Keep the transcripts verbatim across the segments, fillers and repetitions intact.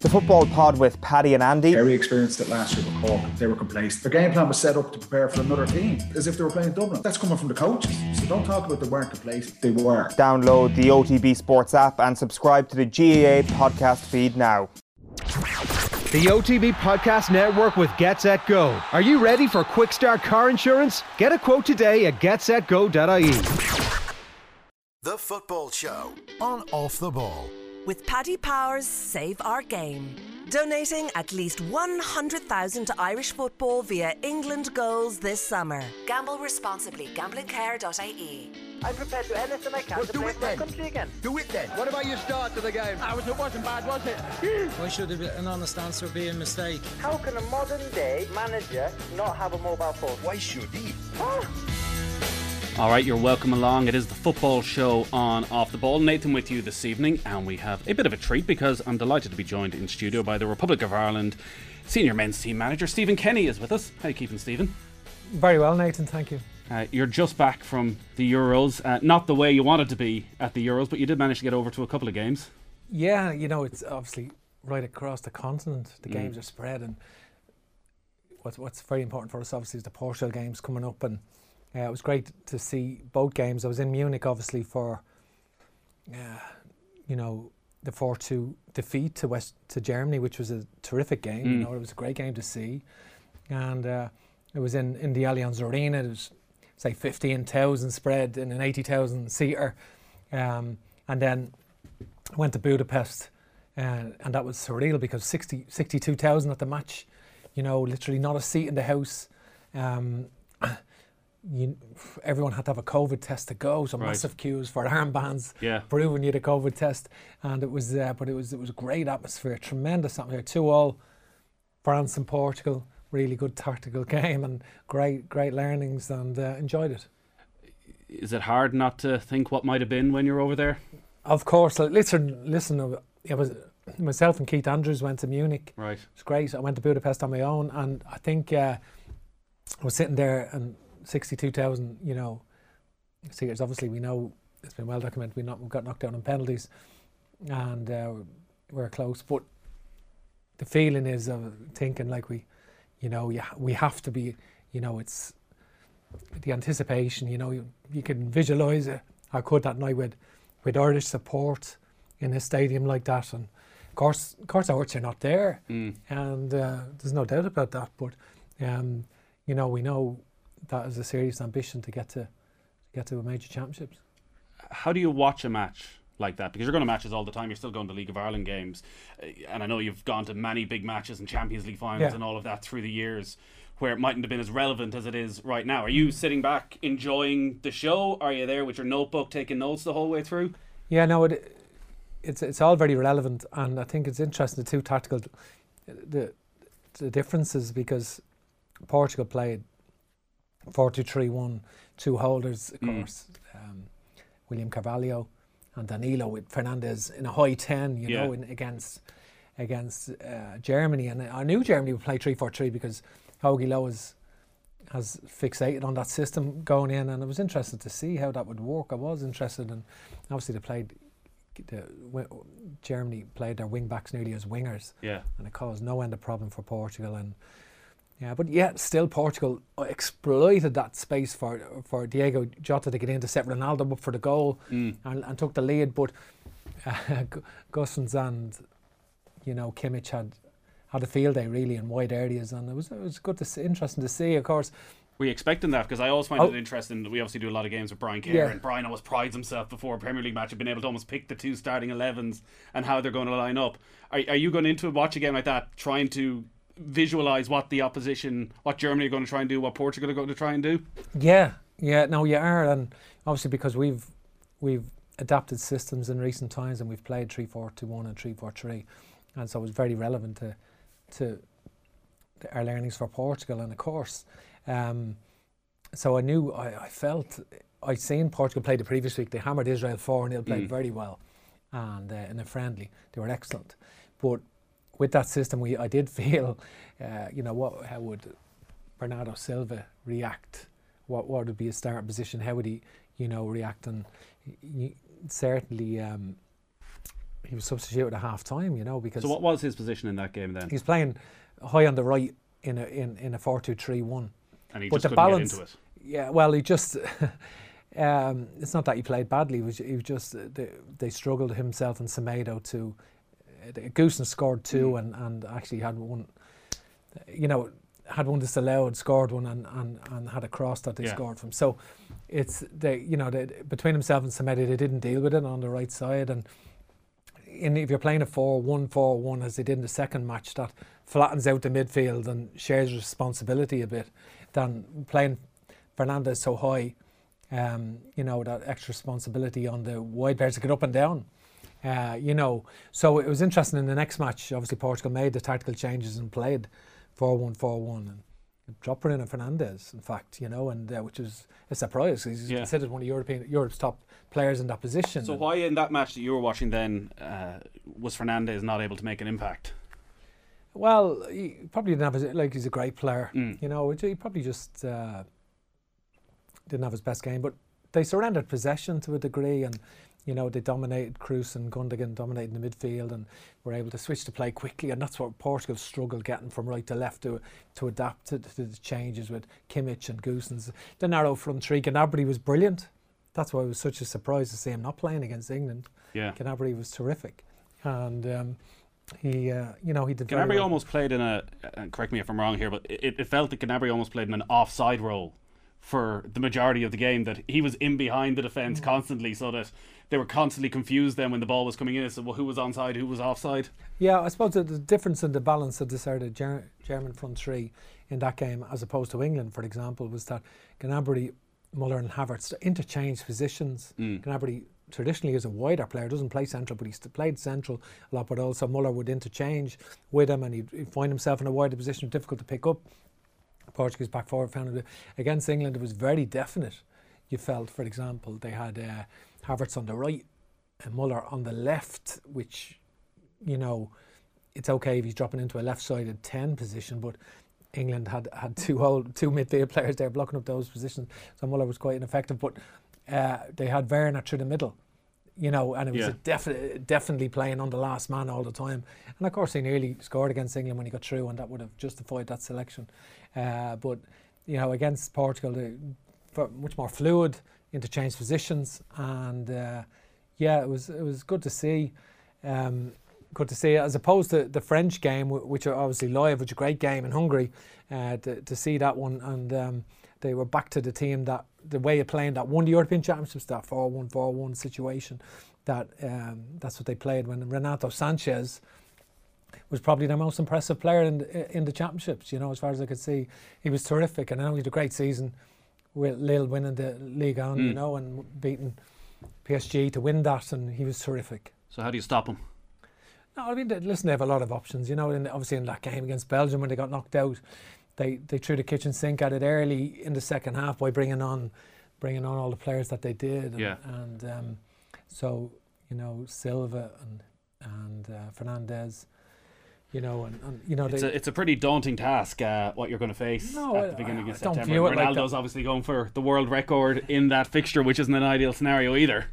The Football Pod with Paddy and Andy. Kerry experienced it last year with Cork. They were complacent. Their game plan was set up to prepare for another team, as if they were playing Dublin. That's coming from the coaches. So don't talk about they weren't complacent. They were. Download the O T B Sports app and subscribe to the G A A podcast feed now. The O T B Podcast Network with GetSetGo. Are you ready for quick start car insurance? Get a quote today at get set go dot I E. The Football Show on Off the Ball. With Paddy Power's Save Our Game. Donating at least one hundred thousand to Irish football via England goals this summer. Gamble responsibly. Gambling care dot I E. I'm prepared to do anything I can well, to play for my country again. Do it then. What about your start to the game? I was, it wasn't bad, was it? Why should an honest answer be a mistake? How can a modern day manager not have a mobile phone? Why should he? Oh. Alright, you're welcome along. It is the Football Show on Off the Ball. Nathan with you this evening, and we have a bit of a treat because I'm delighted to be joined in studio by the Republic of Ireland senior men's team manager Stephen Kenny is with us. How are you keeping, Stephen? Very well, Nathan, thank you. Uh, you're just back from the Euros, uh, not the way you wanted to be at the Euros, but you did manage to get over to a couple of games. Yeah, you know, it's obviously right across the continent. The mm. games are spread, and what's, what's very important for us obviously is the Portugal games coming up, and Uh, it was great to see both games. I was in Munich, obviously, for uh, you know the four two defeat to West to Germany, which was a terrific game. Mm. You know, it was a great game to see, and uh, it was in, in the Allianz Arena. It was say fifteen thousand spread in an eighty thousand seater, um, and then went to Budapest, uh, and that was surreal because sixty, sixty-two thousand at the match. You know, literally not a seat in the house. Um, You, everyone had to have a COVID test to go, so right. massive queues for armbands, yeah. proving you had a COVID test, and it was, uh, but it was it was a great atmosphere, tremendous atmosphere. Two all, France and Portugal, really good tactical game, and great great learnings, and uh, enjoyed it. Is it hard not to think what might have been when you're over there? Of course, listen, listen. It was myself and Keith Andrews went to Munich. Right, it was great. I went to Budapest on my own, and I think uh, I was sitting there and. sixty-two thousand, you know, seaters. Obviously, we know it's been well documented. We, not, we got knocked down on penalties, and uh, we're close. But the feeling is of thinking like we, you know, you, we have to be. You know, it's the anticipation. You know, you, you can visualise it. I could that night with with Irish support in a stadium like that, and of course, of course, our hearts are not there, mm. and uh, there's no doubt about that. But um, you know, we know. That is a serious ambition to get to get to a major championships. How do you watch a match like that? Because you're going to matches all the time. You're still going to League of Ireland games, and I know you've gone to many big matches and Champions League finals yeah. and all of that through the years, where it mightn't have been as relevant as it is right now. Are you sitting back enjoying the show? Are you there with your notebook taking notes the whole way through? Yeah, no, it, it's it's all very relevant, and I think it's interesting the two tactical the the differences, because Portugal played four two three one, two holders, of mm. course, um, William Carvalho and Danilo with Fernandez in a high ten, you yeah. know, in, against against uh, Germany. And I knew Germany would play three four three because Hoagie Lowe has, has fixated on that system going in, and I was interested to see how that would work. I was interested, and obviously they played, the, Germany played their wing backs nearly as wingers, yeah. and it caused no end of problem for Portugal. And Yeah, but yet still Portugal exploited that space for for Diego Jota to get in to set Ronaldo up for the goal mm. and, and took the lead. But uh, Gosens and you know Kimmich had had a field day really in wide areas, and it was it was good to see, interesting to see. Of course, were you expecting that? Because I always find oh. it interesting that we obviously do a lot of games with Brian Kerr, yeah. and Brian always prides himself before a Premier League match of being able to almost pick the two starting elevens and how they're going to line up. Are, are you going into a watch a game like that trying to visualise what the opposition, what Germany are going to try and do, what Portugal are going to try and do? Yeah, yeah, no, you are, and obviously because we've we've adapted systems in recent times, and we've played three four two one and three four three, and so it was very relevant to to our learnings for Portugal. And of course, um, so I knew, I, I felt, I'd seen Portugal play the previous week. They hammered Israel four nil, played mm. very well, and uh, in a friendly, they were excellent. But with that system, we I did feel, uh, you know, what how would Bernardo Silva react? What what would be his starting position? How would he, you know, react? And he, certainly, um, he was substituted at half time, you know, because... So what was his position in that game then? He's playing high on the right in a in, in a four two three one. And he but just the couldn't balance, get into it. Yeah, well, he just... um, it's not that he played badly. He was, he was just... Uh, they, they struggled, himself and Semedo, to... Uh, Goosen scored two mm. and, and actually had one... You know, had one disallowed, scored one, and, and, and had a cross that they yeah. scored from. So it's... they you know, they, between himself and Semedo, they didn't deal with it on the right side. And in, if you're playing a four one four one, as they did in the second match, that flattens out the midfield and shares responsibility a bit, than playing Fernandez so high, um, you know, that extra responsibility on the wide players to get up and down. Uh, you know, so it was interesting in the next match. Obviously, Portugal made the tactical changes and played four one four one and dropped in a Fernandez, in fact, you know, and uh, which was a surprise. He's yeah. considered one of European Europe's top players in that position. So why in that match that you were watching then uh, was Fernandez not able to make an impact? Well, he probably didn't have his, like he's a great player, mm. you know. He probably just uh, didn't have his best game, but they surrendered possession to a degree, and you know they dominated. Kroos and Gundogan dominated the midfield, and were able to switch to play quickly, and that's what Portugal struggled getting from right to left to to adapt to, to the changes with Kimmich and Goossens. The narrow front three. Gnabry was brilliant. That's why it was such a surprise to see him not playing against England. Yeah, Gnabry was terrific, and. Um, He, uh, you know, he did. Gnabry well. almost played in a. Uh, correct me if I'm wrong here, but it, it felt that Gnabry almost played in an offside role for the majority of the game. That he was in behind the defence mm. constantly, so that they were constantly confused. Then when the ball was coming in, so well, who was onside, who was offside? Yeah, I suppose the, the difference in the balance of this the Ger- German front three in that game, as opposed to England, for example, was that Gnabry, Muller, and Havertz interchanged positions. Mm. Gnabry traditionally is a wider player, doesn't play central, but he's played central a lot, but also Muller would interchange with him, and he'd, he'd find himself in a wider position, difficult to pick up. Portuguese back forward found it against England. It was very definite. You felt, for example, they had uh, Havertz on the right and Muller on the left, which, you know, it's okay if he's dropping into a left-sided ten position, but England had had two old, two midfield players there blocking up those positions, so Muller was quite ineffective. But uh, they had Werner through the middle, you know, and it was yeah. a defi- definitely playing on the last man all the time. And of course, he nearly scored against England when he got through, and that would have justified that selection. Uh, but you know, against Portugal, they were much more fluid, interchanged positions, and uh, yeah, it was it was good to see. Um, good to see, as opposed to the French game, which are obviously live, which is a great game in Hungary, uh, to, to see that one. And um, they were back to the team that, the way of playing that won the European Championships, that four one four one situation. That um, that's what they played when Renato Sanchez was probably their most impressive player in the, in the championships. You know, as far as I could see, he was terrific, and I know he had a great season with Lille winning the Ligue one, mm. you know, and beating P S G to win that, and he was terrific. So how do you stop him? No, I mean, listen, they have a lot of options. You know, in, obviously in that game against Belgium when they got knocked out, they they threw the kitchen sink at it early in the second half by bringing on bringing on all the players that they did. And, yeah. And um, so, you know, Silva and and uh, Fernandez, you know, and, and you know, it's they, a it's a pretty daunting task. Uh, what you're going to face no, at the beginning I, of I don't September. view it Ronaldo's like obviously going for the world record in that fixture, which isn't an ideal scenario either.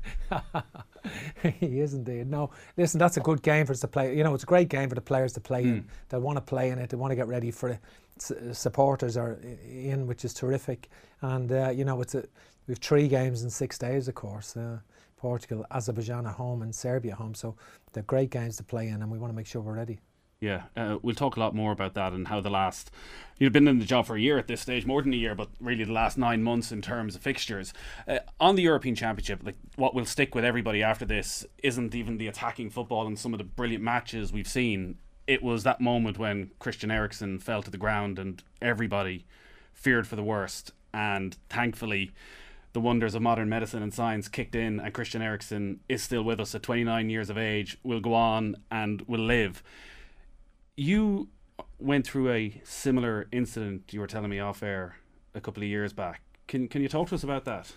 He is indeed. No, listen, that's a good game for us to play. You know, it's a great game for the players to play mm. in. They want to play in it. They want to get ready for it. S- supporters are in, which is terrific. And uh, you know, it's a we've three games in six days, of course. Uh, Portugal, Azerbaijan at home, and Serbia at home. So they're great games to play in, and we want to make sure we're ready. Yeah, uh, we'll talk a lot more about that and how the last... You've been in the job for a year at this stage, more than a year, but really the last nine months in terms of fixtures. Uh, on the European Championship, like what will stick with everybody after this isn't even the attacking football and some of the brilliant matches we've seen. It was that moment when Christian Eriksen fell to the ground and everybody feared for the worst. And thankfully, the wonders of modern medicine and science kicked in, and Christian Eriksen is still with us at twenty-nine years of age, will go on and will live. You went through a similar incident, you were telling me off air, a couple of years back. Can can you talk to us about that?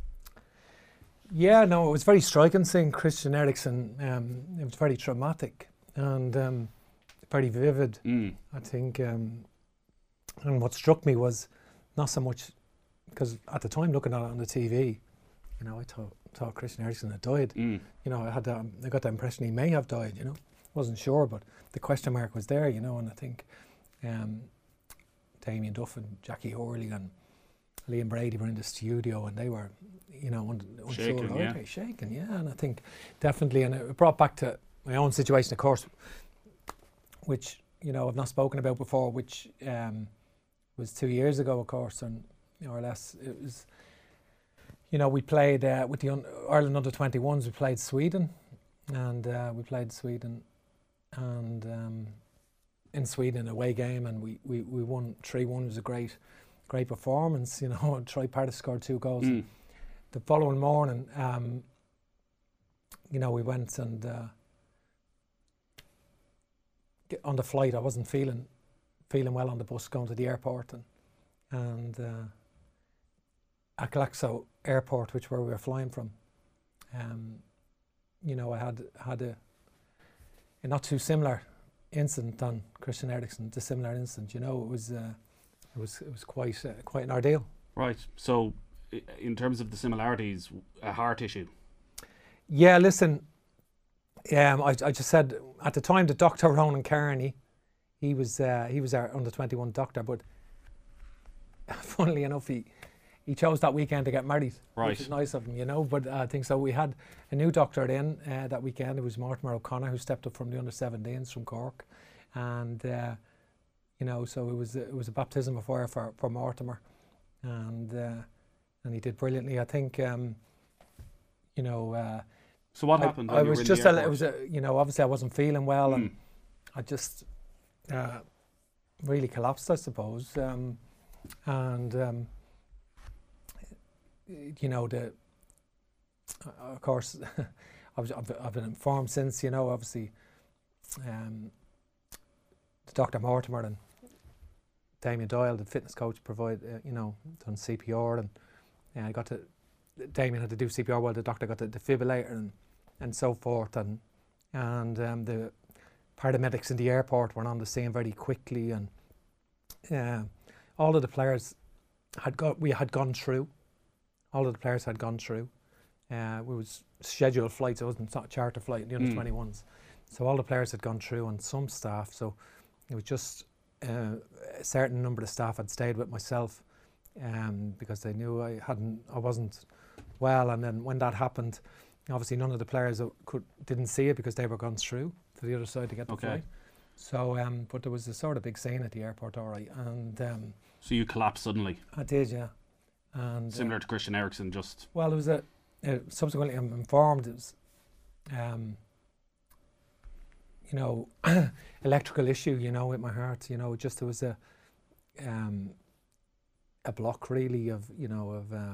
Yeah, no, it was very striking seeing Christian Eriksen. Um, it was very traumatic and um, very vivid, mm. I think. Um, and what struck me was not so much, because at the time looking at it on the T V, you know, I thought, thought Christian Eriksen had died. Mm. You know, I had that, I got the impression he may have died. You know, wasn't sure, but the question mark was there. You know, and I think um, Damien Duff and Jackie Hurley and Liam Brady were in the studio, and they were, you know, un- unsure. Shaking, yeah. Okay, shaking, yeah. And I think definitely, and it brought back to my own situation, of course, which, you know, I've not spoken about before, which um, was two years ago, of course, and more or less it was, you know, we played uh, with the un- Ireland under twenty-ones, we played Sweden, and uh, we played Sweden, and um, in Sweden, away game, and we, we, we won three one. It was a great, great performance, you know. Troy Partis scored two goals. Mm. The following morning, um, you know, we went and uh, get on the flight. I wasn't feeling feeling well on the bus going to the airport, and and uh, at Glaxo Airport, which where we were flying from, um, you know, I had had a, a not too similar incident on Christian Eriksen. Dissimilar incident, you know. It was uh, it was it was quite uh, quite an ordeal. Right. So, i- in terms of the similarities, a heart issue. Yeah, listen, um, I, I just said at the time that Doctor Ronan Kearney, he was uh, he was our under twenty-one doctor, but funnily enough, he he chose that weekend to get married, Right. which is nice of him, you know. But I think so. We had a new doctor in uh, that weekend. It was Mortimer O'Connor, who stepped up from the under seventeens from Cork, and uh, you know, so it was it was a baptism of fire for for Mortimer, and uh, and he did brilliantly. I think, um, you know. Uh, So what I, happened? I when you was were in just, the a, it airport? was, a, you know, obviously I wasn't feeling well, and Mm. I just uh, really collapsed, I suppose. Um, and um, you know, the uh, of course, I was, I've, I've been informed since. You know, obviously, um, Doctor Mortimer and Damien Doyle, the fitness coach, provide uh, you know, done C P R, and uh, I got to. Damien had to do C P R while the doctor got the defibrillator and, and so forth, and and um, the paramedics in the airport were on the scene very quickly, and uh, all of the players had got we had gone through. All of the players had gone through. Uh, we was scheduled flights. It wasn't a charter flight. The under twenty-ones, so all the players had gone through, and some staff. So it was just uh, a certain number of staff had stayed with myself, um, because they knew I hadn't, I wasn't well. And then when that happened, obviously none of the players could didn't see it because they were gone through to the other side to get the Okay. flight. So, um, but there was a sort of big scene at the airport, all right, and um, So you collapsed suddenly, I did, yeah. And similar uh, to Christian Eriksen, just well, it was a. Uh, subsequently, I'm informed it was, um, you know, electrical issue. You know, with my heart. You know, just there was a, um, a block really of you know of uh,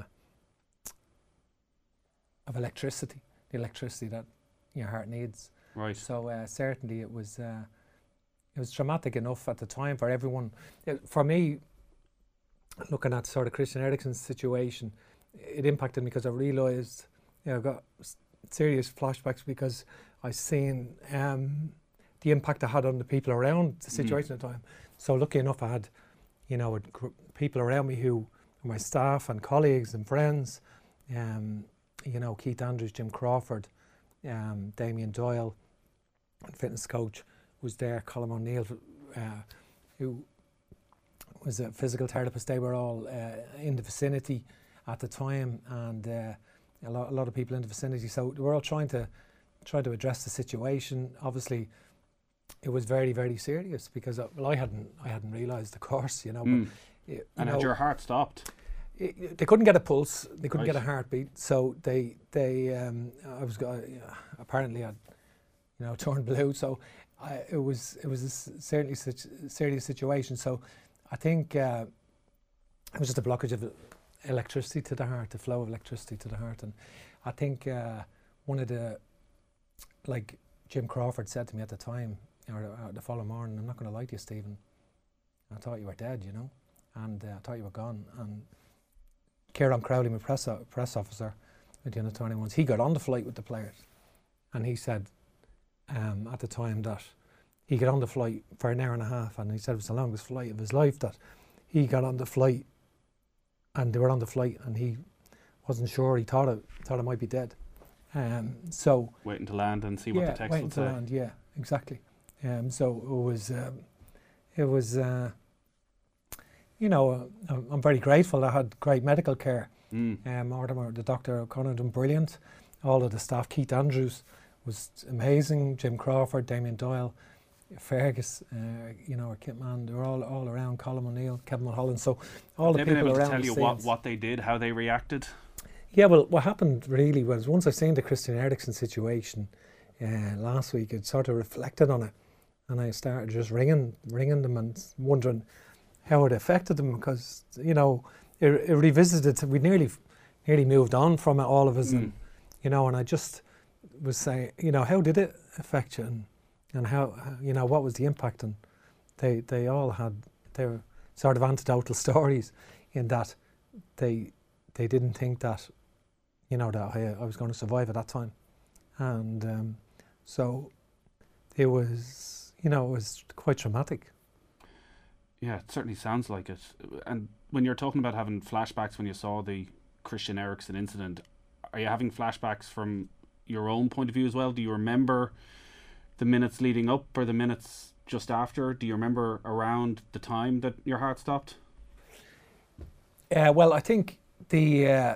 of electricity, the electricity that your heart needs. right. So uh, certainly it was uh, it was traumatic enough at the time for everyone. It, for me, looking at sort of Christian Eriksen's situation, it impacted me because I realised, you know, I got s- serious flashbacks because I seen um, the impact I had on the people around the situation at the time. So lucky enough, I had, you know, a gr- people around me who were my staff and colleagues and friends. Um, you know, Keith Andrews, Jim Crawford, um, Damien Doyle, and fitness coach was there. Colin O'Neill, uh, who was a physical therapist. They were all uh, in the vicinity at the time, and uh, a, lot, a lot of people in the vicinity. So they were all trying to try to address the situation. Obviously, it was very, very serious because uh, well, I hadn't, I hadn't realised, of course, you know. Mm. But, you And know, had your heart stopped? it, they couldn't get a pulse. They couldn't Right. get a heartbeat. So they, they, um, I was uh, apparently I'd, you know, turned blue. So I, it was, it was a s- certainly such a serious situation. So I think uh, it was just a blockage of electricity to the heart, the flow of electricity to the heart. And I think uh, one of the, like Jim Crawford said to me at the time, or uh, the following morning, I'm not going to lie to you, Stephen, I thought you were dead, you know, and uh, I thought you were gone. And Kieran Crowley, my press, o- press officer with the under twenty-ones, he got on the flight with the players, and he said um, at the time that he got on the flight for an hour and a half, and he said it was the longest flight of his life, that he got on the flight and they were on the flight and he wasn't sure. He thought it thought it might be dead. Um, so waiting to land and see yeah, what the text waiting would to say. land. Yeah, exactly. Um, so it was, um, it was, uh, you know, uh, I'm very grateful. I had great medical care. Mm. Um, Mortimer, the Doctor O'Connor, done brilliant. All of the staff, Keith Andrews was amazing. Jim Crawford, Damien Doyle, Fergus, uh, you know, our kit man. They were all all around. Colin O'Neill, Kevin Mulholland. So all the They've people been able around to tell the you scenes. what, what they did, how they reacted. Yeah, well, what happened really was once I seen the Christian Eriksen situation uh, last week, it sort of reflected on it, and I started just ringing, ringing them and wondering how it affected them, because you know it, it revisited. We nearly, nearly moved on from it, all of us, Mm. and you know, and I just was saying, you know, how did it affect you, and and how, you know, what was the impact? And they they all had their sort of anecdotal stories in that they they didn't think that, you know, that I, I was going to survive at that time. And um, so it was, you know, it was quite traumatic. Yeah, it certainly sounds like it. And when you're talking about having flashbacks when you saw the Christian Eriksen incident, are you having flashbacks from your own point of view as well? Do you remember the minutes leading up or the minutes just after? Do you remember around the time that your heart stopped? Uh, well, I think the... Uh,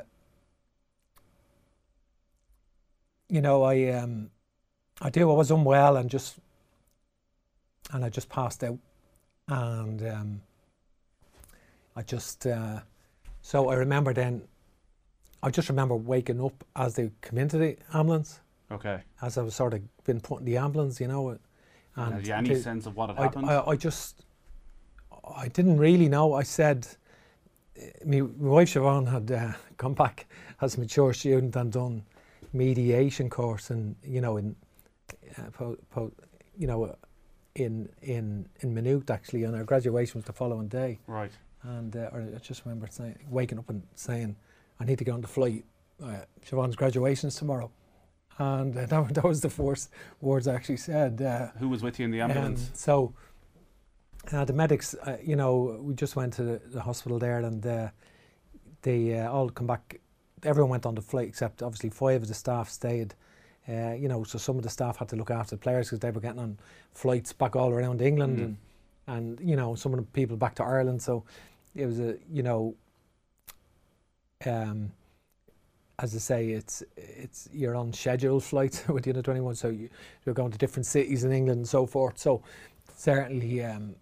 You know, I um, I do. I was unwell and just, and I just passed out, and um, I just. Uh, so I remember then. I just remember waking up as they come into the ambulance. Okay. As I was sort of been put in the ambulance, you know, and had you any they, sense of what had I, happened? I, I just, I didn't really know. I said, my, my wife Siobhan had uh, come back as a mature student and done mediation course, and you know, in uh, po, po, you know, uh, in in in Maynooth actually, and our graduation was the following day. Right. And uh, I just remember saying, waking up and saying, I need to get on the flight. Uh, Siobhan's graduation's tomorrow, and uh, that, that was the first words I actually said. Uh, Who was with you in the ambulance? Um, so uh, the medics, uh, you know, we just went to the, the hospital there, and uh, they uh, all come back. Everyone went on the flight except obviously five of the staff stayed. Uh, you know, so some of the staff had to look after the players because they were getting on flights back all around England, Mm. and and you know, some of the people back to Ireland. So it was a, you know, um, as I say, it's it's you're on scheduled flights with the under twenty-one, so you, you're going to different cities in England and so forth. So certainly, um,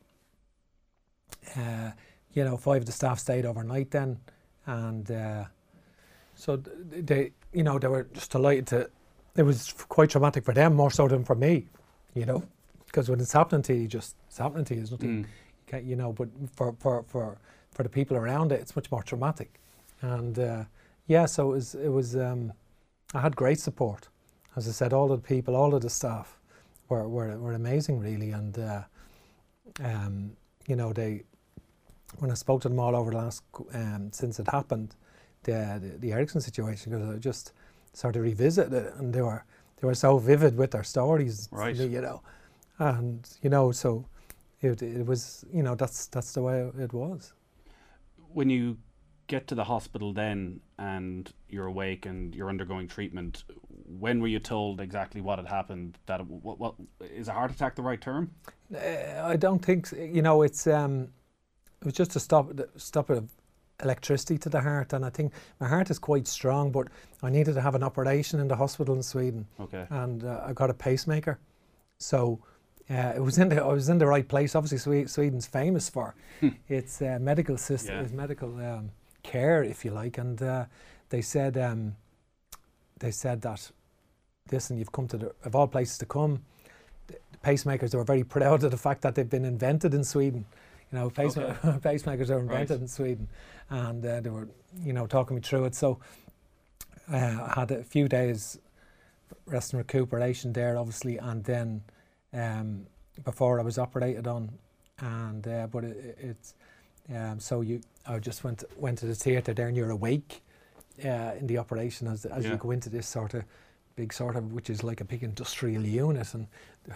uh, you know, five of the staff stayed overnight then, and. Uh, So they, you know, they were just delighted to. It was quite traumatic for them, more so than for me, you know, because when it's happening to you, just it's happening to you. There's nothing, Mm. you can't, you know. But for for for for the people around it, it's much more traumatic. And uh, yeah, so it was. It was. Um, I had great support, as I said. All of the people, all of the staff, were were were amazing, really. And uh, um, you know, they. When I spoke to them all over the last um, since it happened. The, the the Eriksen situation, because I just sort of revisited it, and they were they were so vivid with their stories, right? You know, and you know, so it it was, you know, that's that's the way it was. When you get to the hospital then, and you're awake and you're undergoing treatment, when were you told exactly what had happened? That it, what, what is a heart attack the right term? Uh, I don't think so. You know, it's um, it was just to stop stop it. Electricity to the heart, and I think my heart is quite strong, but I needed to have an operation in the hospital in Sweden. Okay. And uh, I got a pacemaker, so uh, it was in the I was in the right place. Obviously, Swe- Sweden's famous for its uh, medical system, Yeah. its medical um, care, if you like. And uh, they said um, they said that, listen, you've come to the of all places to come. The pacemakers, they were very proud of the fact that they've been invented in Sweden. You know, pacema- okay. pacemakers are invented right. in Sweden, and uh, they were, you know, talking me through it. So uh, I had a few days rest and recuperation there, obviously, and then um, before I was operated on, and uh, but it, it's um, so you I just went went to the theatre there, and you're awake uh, in the operation as as yeah. you go into this sort of big sort of, which is like a big industrial unit, and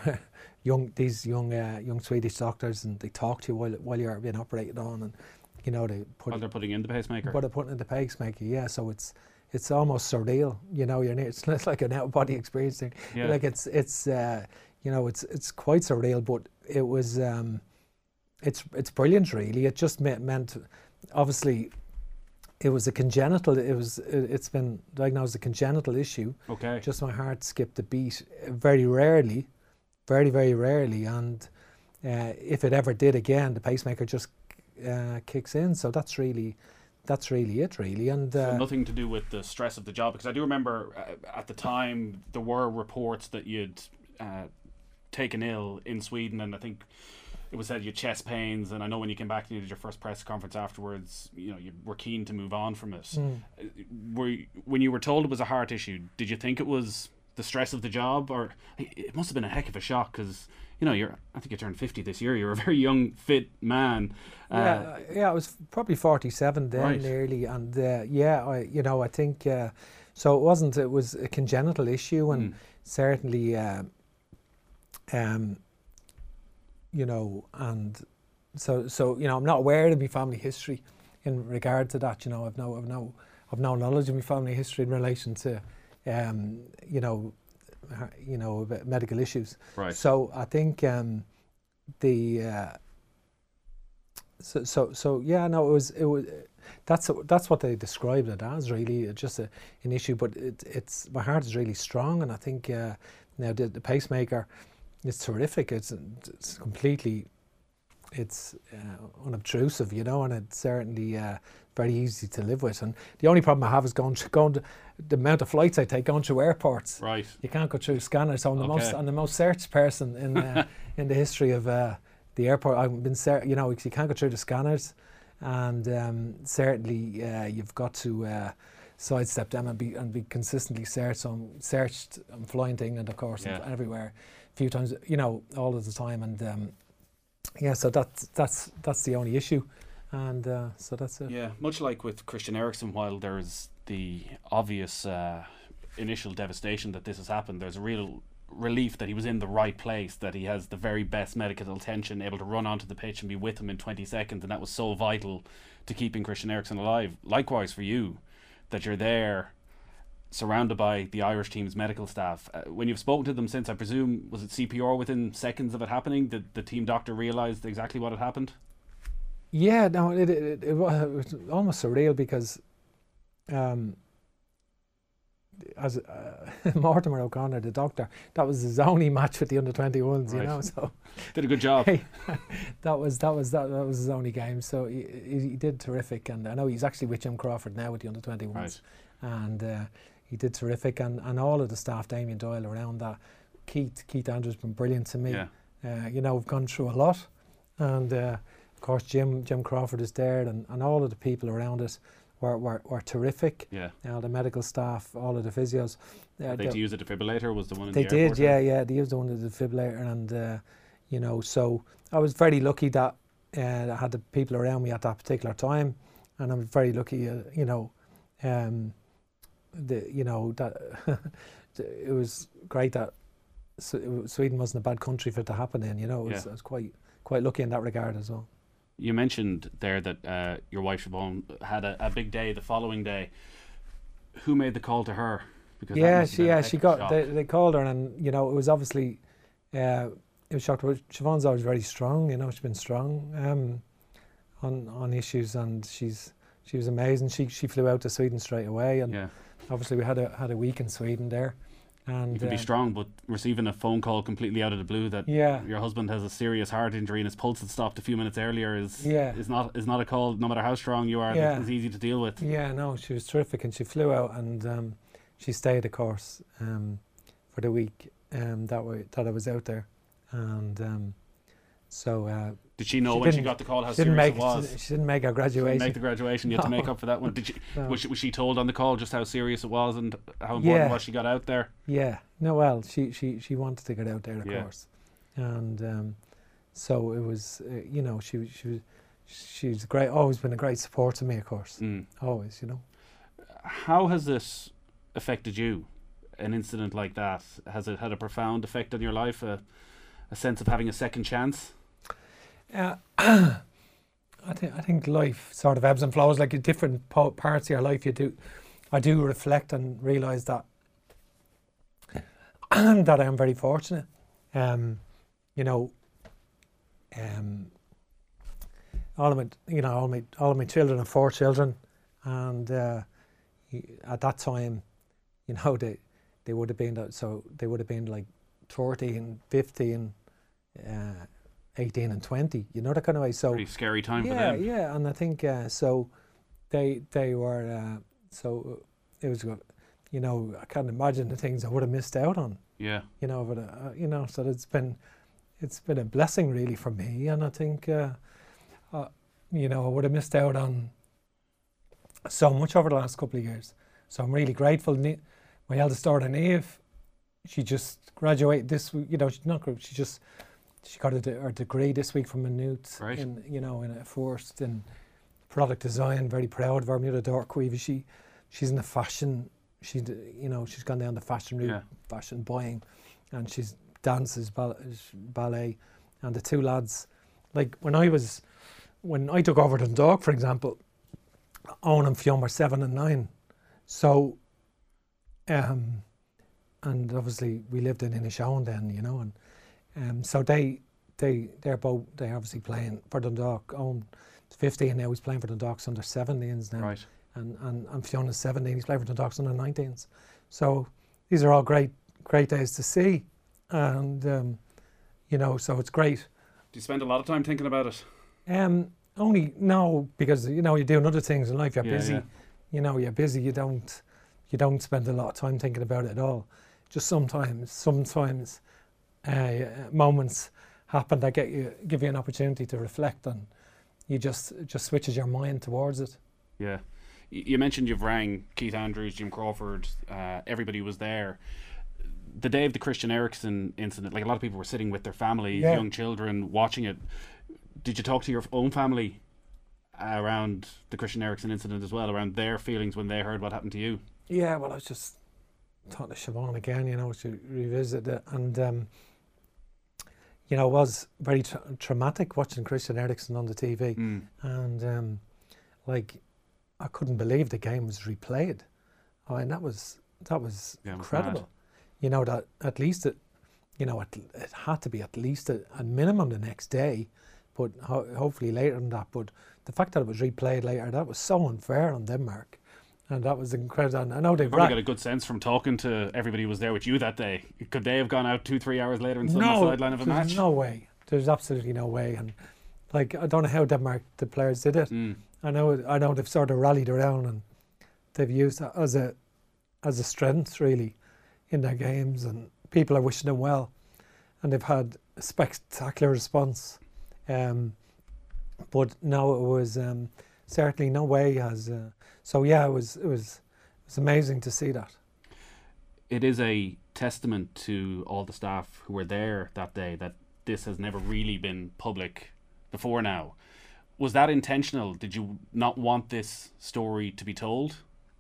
young these young uh, young Swedish doctors, and they talk to you while while you're being operated on, and you know they put while they're putting in the pacemaker. But they're putting in the pacemaker, yeah. So it's it's almost surreal. You know, you're near, it's not like an out of body experience thing. Yeah. Like it's it's uh, you know it's it's quite surreal, but it was um, it's it's brilliant really. It just meant, meant obviously it was a congenital. It was it, it's been diagnosed as a congenital issue. Okay. Just my heart skipped a beat very rarely, very very rarely, and uh, if it ever did again, the pacemaker just uh, kicks in. So that's really. That's really it, really, and uh, so nothing to do with the stress of the job, because I do remember uh, at the time there were reports that you'd uh, taken ill in Sweden, and I think it was said you had chest pains. And I know when you came back and you did your first press conference afterwards, you know, you were keen to move on from it. Mm. Were you, when you were told it was a heart issue, did you think it was the stress of the job, or it must have been a heck of a shock because, you know, you're I think you turned fifty this year. You're a very young, fit man. Uh, yeah, yeah, I was probably forty-seven then, right. nearly, and uh, yeah, I, you know, I think uh, so. It wasn't. It was a congenital issue, and mm. certainly, uh, um, you know, and so so you know, I'm not aware of my family history in regard to that. You know, I've no, I've no, I've no knowledge of my family history in relation to, um, you know. you know, medical issues. Right. So I think um, the uh, so so so yeah, no, it was it was that's that's what they described it as, really, just a, an issue. But it, it's my heart is really strong, and I think uh, now the, the pacemaker is terrific. It's it's completely it's uh, unobtrusive, you know, and it's certainly uh, very easy to live with. And the only problem I have is going to, going to the amount of flights I take going through airports. Right. You can't go through scanners. So I'm the okay. most I'm the most searched person in uh, in the history of uh, the airport. I've been ser- you know, you can't go through the scanners, and um, certainly uh, you've got to uh, sidestep them and be and be consistently searched. So I'm searched. I'm flying to England, of course, yeah. and everywhere, a few times, you know, all of the time, and. Um, Yeah, so that's that's that's the only issue, and uh, so that's it. Yeah, much like with Christian Eriksen, while there's the obvious uh, initial devastation that this has happened, there's a real relief that he was in the right place, that he has the very best medical attention, able to run onto the pitch and be with him in twenty seconds, and that was so vital to keeping Christian Eriksen alive. Likewise for you, that you're there, surrounded by the Irish team's medical staff. Uh, when you've spoken to them since, I presume, was it C P R within seconds of it happening? Did the team doctor realise exactly what had happened? Yeah, no, it it, it, was, it was almost surreal because um, as uh, Mortimer O'Connor, the doctor, that was his only match with the under twenty-ones, right. you know. So did a good job. that was that was that, that was his only game. So he, he, he did terrific, and I know he's actually with Jim Crawford now with the under twenty-ones, right. and. Uh, He did terrific, and, and all of the staff, Damien Doyle around that, Keith Keith Andrews been brilliant to me. Yeah. Uh, you know, we've gone through a lot, and uh, of course Jim Jim Crawford is there, and, and all of the people around us were were, were terrific. Yeah. All the medical staff, all of the physios. Uh, they to use a defibrillator was the one in they the airport? They did, yeah, yeah. They used the one in the defibrillator, and uh, you know, so I was very lucky that uh, I had the people around me at that particular time, and I'm very lucky, uh, you know. Um, The, you know, that it was great that Sweden wasn't a bad country for it to happen in. You know, it was, yeah. I was quite quite lucky in that regard as well. You mentioned there that uh, your wife Siobhan had a, a big day the following day. Who made the call to her? Because yeah, she yeah she got they, they called her, and you know, it was obviously uh, it was shocked. Siobhan's always very strong. You know, she's been strong um, on on issues, and she's she was amazing. She she flew out to Sweden straight away, and. Yeah. Obviously, we had a had a week in Sweden there, and you can uh, be strong, but receiving a phone call completely out of the blue that yeah. your husband has a serious heart injury and his pulse had stopped a few minutes earlier is yeah. is not is not a call. No matter how strong you are, yeah. that is easy to deal with. Yeah, no, she was terrific, and she flew out, and um, she stayed, of course, um, for the week um, that way that I was out there, and um, so. Uh, Did she know she when she got the call how she serious make, it was? She, she didn't make her graduation. She didn't make the graduation. You had no. to make up for that one. Did she? No. Was she? Was she told on the call just how serious it was and how important yeah. it was she got out there? Yeah. No. Well, she she she wanted to get out there, of yeah. course, and um, so it was. Uh, you know, she she was. She's great. Always been a great support to me, of course. Mm. Always, you know. How has this affected you? An incident like that, has it had a profound effect on your life? A, a sense of having a second chance? Uh, I think I think life sort of ebbs and flows, like in different po- parts of your life. You do I do reflect and realise that that I am very fortunate. Um, you know, um, all of my, you know, all my, all of my children have four children, and uh, at that time, you know, they they would have been so they would have been like thirty and fifty and uh, eighteen and twenty. You know, that kind of way. So pretty scary time yeah, for them. Yeah, and I think uh, so. They they were uh, so it was good. You know, I can't imagine the things I would have missed out on. Yeah. You know, but uh, you know, so it's been it's been a blessing really for me, and I think uh, uh, you know I would have missed out on so much over the last couple of years. So I'm really grateful. My eldest daughter Neve, she just graduated this week. You know, she's not she just she got a de- her degree this week from Maynooth. Right. In you know in a first in product design. Very proud of her. My other daughter Cueva, she she's in the fashion. She's you know she's gone down the fashion route, yeah. fashion buying, and she's dances, ball- ballet, and the two lads. Like when I was, when I took over Dundalk, for example, Owen and Fionn were seven and nine, so, um, and obviously we lived in Inishowen then, you know, and um, so they they they're both they're obviously playing for Dundalk. Owen fifteen now, he's playing for Dundalk's under seventeens now. Right. And, and, and Fiona's seventeen, he's playing for Dundalk's under nineteens. So these are all great great days to see. And, um, you know, so it's great. Do you spend a lot of time thinking about it? Um, only, no, because, you know, you're doing other things in life, you're yeah, busy. Yeah. You know, you're busy, you don't you don't spend a lot of time thinking about it at all. Just sometimes, sometimes uh, moments happen that get you, give you an opportunity to reflect, and you just, it just switches your mind towards it. Yeah. You mentioned you've rang Keith Andrews, Jim Crawford, uh, everybody was there. The day of the Christian Eriksen incident, like a lot of people were sitting with their families, yeah. young children, watching it. Did you talk to your own family around the Christian Eriksen incident as well, around their feelings when they heard what happened to you? Yeah, well, I was just talking to Siobhan again, you know, to revisit it. And, um, you know, it was very tra- traumatic watching Christian Eriksen on the T V. Mm. And, um, like, I couldn't believe the game was replayed. I mean, that was that was yeah, incredible. You know, that at least it, you know, it, it had to be at least a, a minimum the next day, but ho- hopefully later than that. But the fact that it was replayed later, that was so unfair on Denmark, and that was incredible. And I know they've probably ra- got a good sense from talking to everybody who was there with you that day. Could they have gone out two, three hours later and stood no, on the sideline of a there's match? No way. There's absolutely no way. And like, I don't know how Denmark the players did it. Mm. I know, I know they've sort of rallied around and they've used that as a, as a strength really, in their games, and people are wishing them well, and they've had a spectacular response. Um, but no, it was um, certainly no way has. Uh, so yeah, it was, it was, it was amazing to see that. It is a testament to all the staff who were there that day that this has never really been public before now. Was that intentional? Did you not want this story to be told?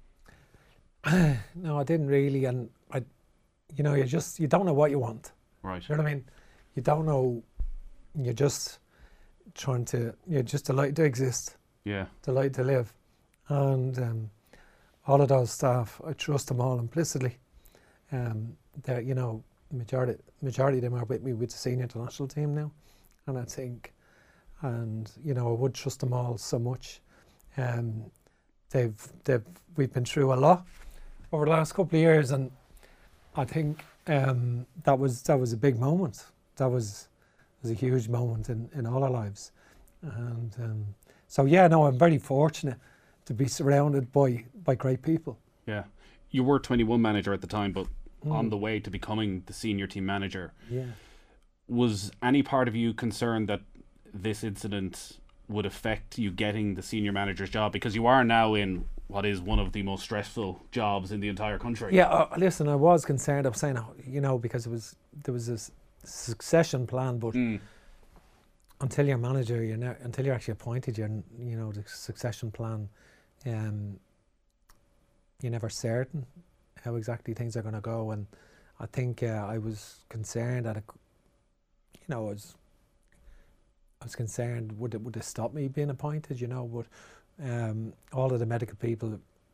No, I didn't really, and I, you know, you just you don't know what you want. Right. You know what I mean? You don't know. You're just trying to. You're just delighted to exist. Yeah. Delighted to live, and um, all of those staff, I trust them all implicitly. Um, they're, you know, majority majority of them are with me with the senior international team now, and I think. And you know, I would trust them all so much. Um, they've, they've, we've been through a lot over the last couple of years, and I think um, that was that was a big moment. That was was a huge moment in, in all our lives. And um, so, yeah, no, I'm very fortunate to be surrounded by by great people. Yeah, you were twenty-one manager at the time, but mm. on the way to becoming the senior team manager. Yeah. Was any part of you concerned that this incident would affect you getting the senior manager's job, because you are now in what is one of the most stressful jobs in the entire country? Yeah, uh, listen, I was concerned. I was saying, you know, because it was there was this succession plan, but mm. until you're manager, you're ne- until you're actually appointed, you're you know the succession plan, um, you're never certain how exactly things are going to go. And I think uh, I was concerned that it, you know, I was. I was concerned, would it would it stop me being appointed, you know, but um, all of the medical people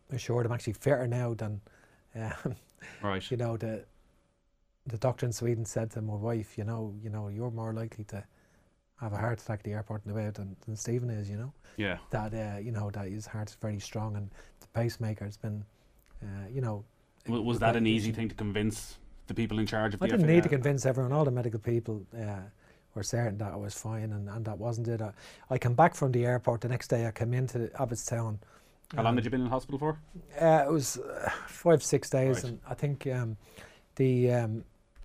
assured I'm actually fitter now than, um, right. you know, the the doctor in Sweden said to my wife, you know, you know, you're more likely to have a heart attack at the airport and about than, than Stephen is, you know. Yeah. That, uh, you know, that his heart is very strong and the pacemaker has been, uh, you know. W- was that an easy thing to convince the people in charge of the I didn't F A I? need to convince everyone, all the medical people uh, were certain that I was fine and, and that wasn't it. I, I came back from the airport the next day, I came into Abbottstown. How um, long had you been in hospital for? Uh, it was uh, five, six days, right. and I think um, the um,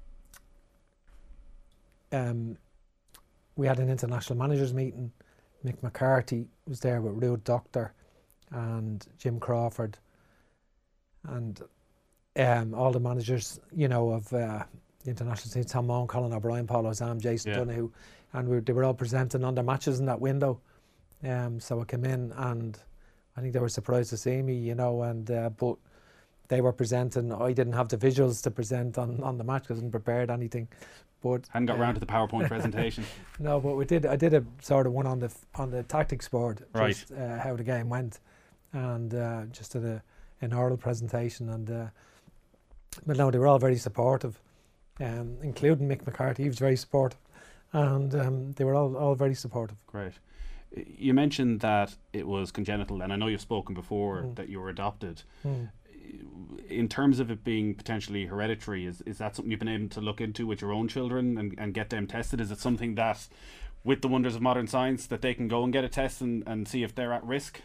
um, we had an international managers meeting. Mick McCarthy was there with Ruud Doctor and Jim Crawford and um, all the managers, you know, of uh, the international team, Tom Moan, Colin O'Brien, Paul Ozam, Jason yeah. Donoghue, and we, they were all presenting on their matches in that window. Um, so I came in and I think they were surprised to see me, you know, and uh, but they were presenting. I didn't have the visuals to present on, on the match because I hadn't prepared anything. But hadn't got uh, round to the PowerPoint presentation. No, but we did. I did a sort of one on the on the tactics board, right? Just, uh, how the game went, and uh, just did a an oral presentation. And uh, but no, they were all very supportive, um, including Mick McCarthy. He was very supportive, and um, they were all all very supportive. Great. You mentioned that it was congenital, and I know you've spoken before Mm. that you were adopted. Mm. In terms of it being potentially hereditary, is, is that something you've been able to look into with your own children and, and get them tested? Is it something that, with the wonders of modern science, that they can go and get a test and, and see if they're at risk?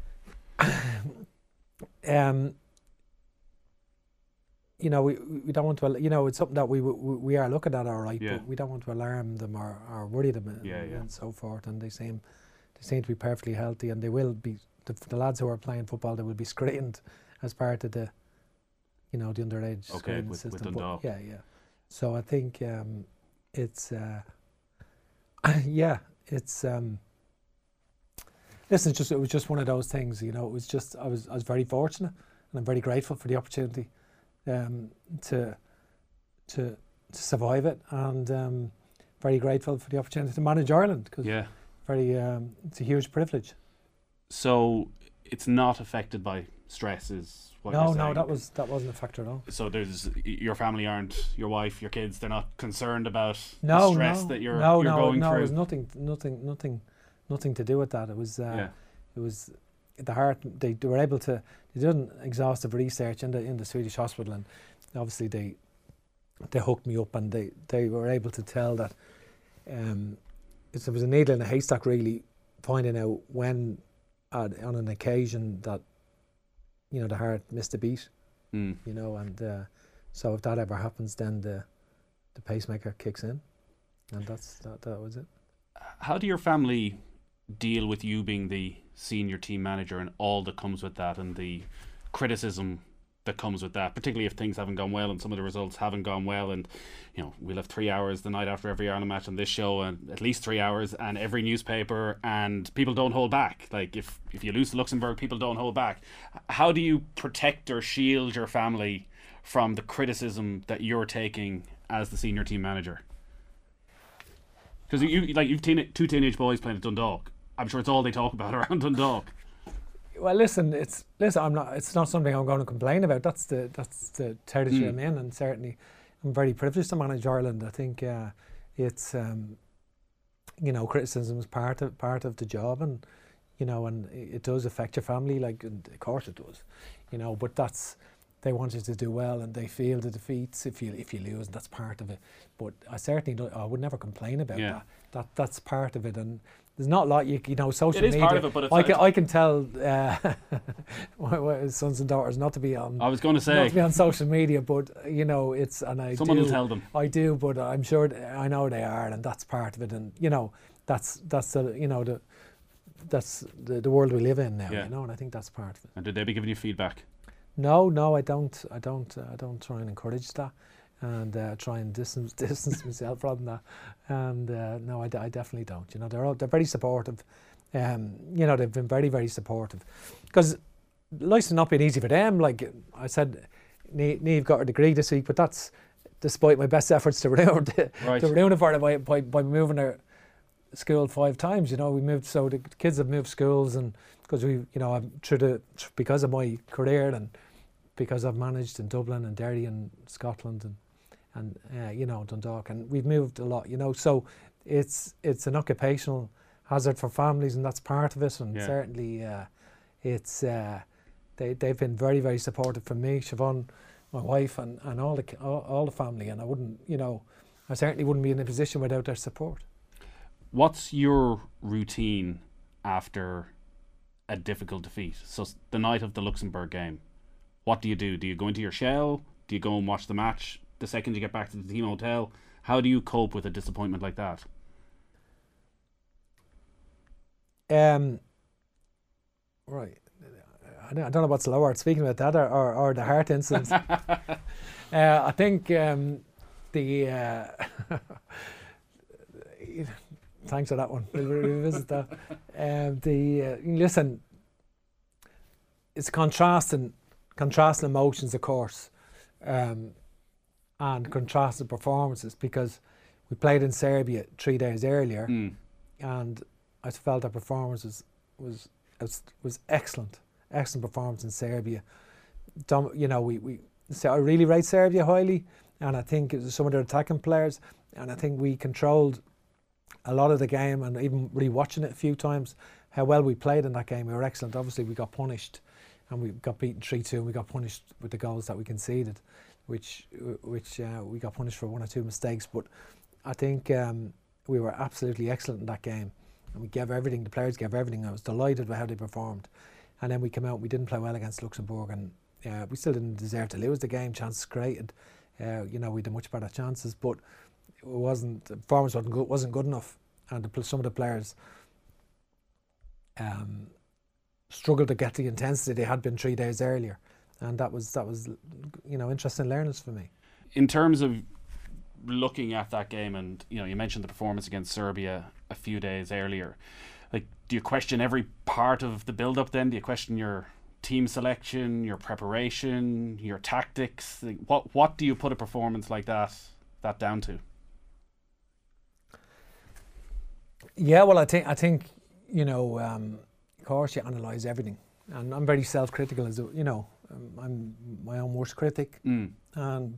um, you know, we we don't want to, you know, it's something that we we, we are looking at, all right, yeah. but we don't want to alarm them or, or worry them and, yeah, yeah. and so forth. And they seem they seem to be perfectly healthy, and they will be. The, the lads who are playing football, they will be screened as part of the, you know, the underage okay, screening with, system. with Dundalk. But yeah, yeah. So I think um, it's, uh, yeah, it's. Um, listen, it's just it was just one of those things, you know. It was just I was I was very fortunate, and I'm very grateful for the opportunity um, to to to survive it, and um, very grateful for the opportunity to manage Ireland, because yeah, very um, it's a huge privilege. So it's not affected by stress, is what no, you're saying? No, that was that wasn't a factor at all. So there's your family aren't, your wife, your kids, they're not concerned about no, the stress no, that you're, no, you're no, going no, through? No, it was nothing, nothing, nothing, nothing to do with that. It was, uh, yeah. it was the heart. They, they were able to. They did an exhaustive research in the in the Swedish hospital, and obviously they they hooked me up, and they, they were able to tell that um, there was a needle in a haystack, really, finding out when. Uh, on an occasion that, you know, the heart missed a beat, mm. you know, and uh, so if that ever happens, then the the pacemaker kicks in, and that's that. That was it. How do your family deal with you being the senior team manager and all that comes with that, and the criticism that comes with that, particularly if things haven't gone well and some of the results haven't gone well? And you know, we'll have three hours the night after every Ireland match on this show, and at least three hours, and every newspaper, and people don't hold back. Like if if you lose to Luxembourg, people don't hold back. How do you protect or shield your family from the criticism that you're taking as the senior team manager? Because you like you've teen- two teenage boys playing at Dundalk. I'm sure it's all they talk about around Dundalk. Well, listen, it's listen. I'm not. It's not something I'm going to complain about. That's the that's the territory Mm. I'm in, and certainly I'm very privileged to manage Ireland. I think uh, it's um, you know, criticism is part of part of the job, and you know, and it does affect your family. Like, and of course it does, you know. But that's they want you to do well, and they feel the defeats if you if you lose. And that's part of it. But I certainly don't, I would never complain about Yeah. that. That that's part of it, and. There's not a lot you you know social It is media. part of it, but it's I like- can I can tell uh, my, my sons and daughters not to be on. I was going to say not to be on social media, but you know it's and I someone do, will tell them. I do, but I'm sure th- I know they are, and that's part of it. And you know that's that's the you know the that's the, the world we live in now. Yeah. You know, and I think that's part of it. And did they be giving you feedback? No, no, I don't. I don't. Uh, I don't try and encourage that, and uh, try and distance distance myself from that. And uh, no, I, d- I definitely don't. You know, they're all, they're very supportive. Um, you know, they've been very very supportive, because life's not been easy for them. Like I said, Ne- Niamh got her degree this week, but that's despite my best efforts to ruin to, Right. to ruin it for her by, by by moving her school five times. You know, we moved, so the kids have moved schools, and because we, you know, I'm through the because of my career and because I've managed in Dublin and Derry and Scotland and and uh, you know, Dundalk, and we've moved a lot. You know, so it's it's an occupational hazard for families, and that's part of it. And yeah. certainly, uh, it's uh, they they've been very very supportive from me, Siobhan, my wife, and and all the all, all the family. And I wouldn't, you know, I certainly wouldn't be in a position without their support. What's your routine after a difficult defeat? So the night of the Luxembourg game, what do you do? Do you go into your shell? Do you go and watch the match the second you get back to the team hotel? How do you cope with a disappointment like that? Um, right. I don't know what's lower, speaking about that or, or, or the heart incident. uh, I think um, the... Uh, thanks for that one. We'll revisit that. Um, the uh, listen, it's contrasting, contrasting emotions, of course, um, and contrasting performances, because we played in Serbia three days earlier, mm. and I felt our performance was was was, was excellent, excellent performance in Serbia. Dom, you know, we we so I really rate Serbia highly, and I think it was some of their attacking players, and I think we controlled a lot of the game, and even rewatching it a few times, how well we played in that game. We were excellent. Obviously, we got punished, and we got beaten three two, and we got punished with the goals that we conceded, which which uh, we got punished for one or two mistakes. But I think um, we were absolutely excellent in that game, and we gave everything. The players gave everything. I was delighted with how they performed. And then we came out. We didn't play well against Luxembourg, and uh, we still didn't deserve to lose the game. Chances created, uh, you know, we had much better chances, but it wasn't. The performance wasn't good. Wasn't good enough. And the, some of the players um, struggled to get the intensity they had been three days earlier, and that was that was you know interesting learnings for me. In terms of looking at that game, and you know, you mentioned the performance against Serbia a few days earlier. Like, do you question every part of the build-up? Then do you question your team selection, your preparation, your tactics? Like, what what do you put a performance like that that down to? Yeah, well, I think I think you know, um, of course, you analyse everything, and I'm very self-critical, as a, you know, um, I'm my own worst critic, mm. and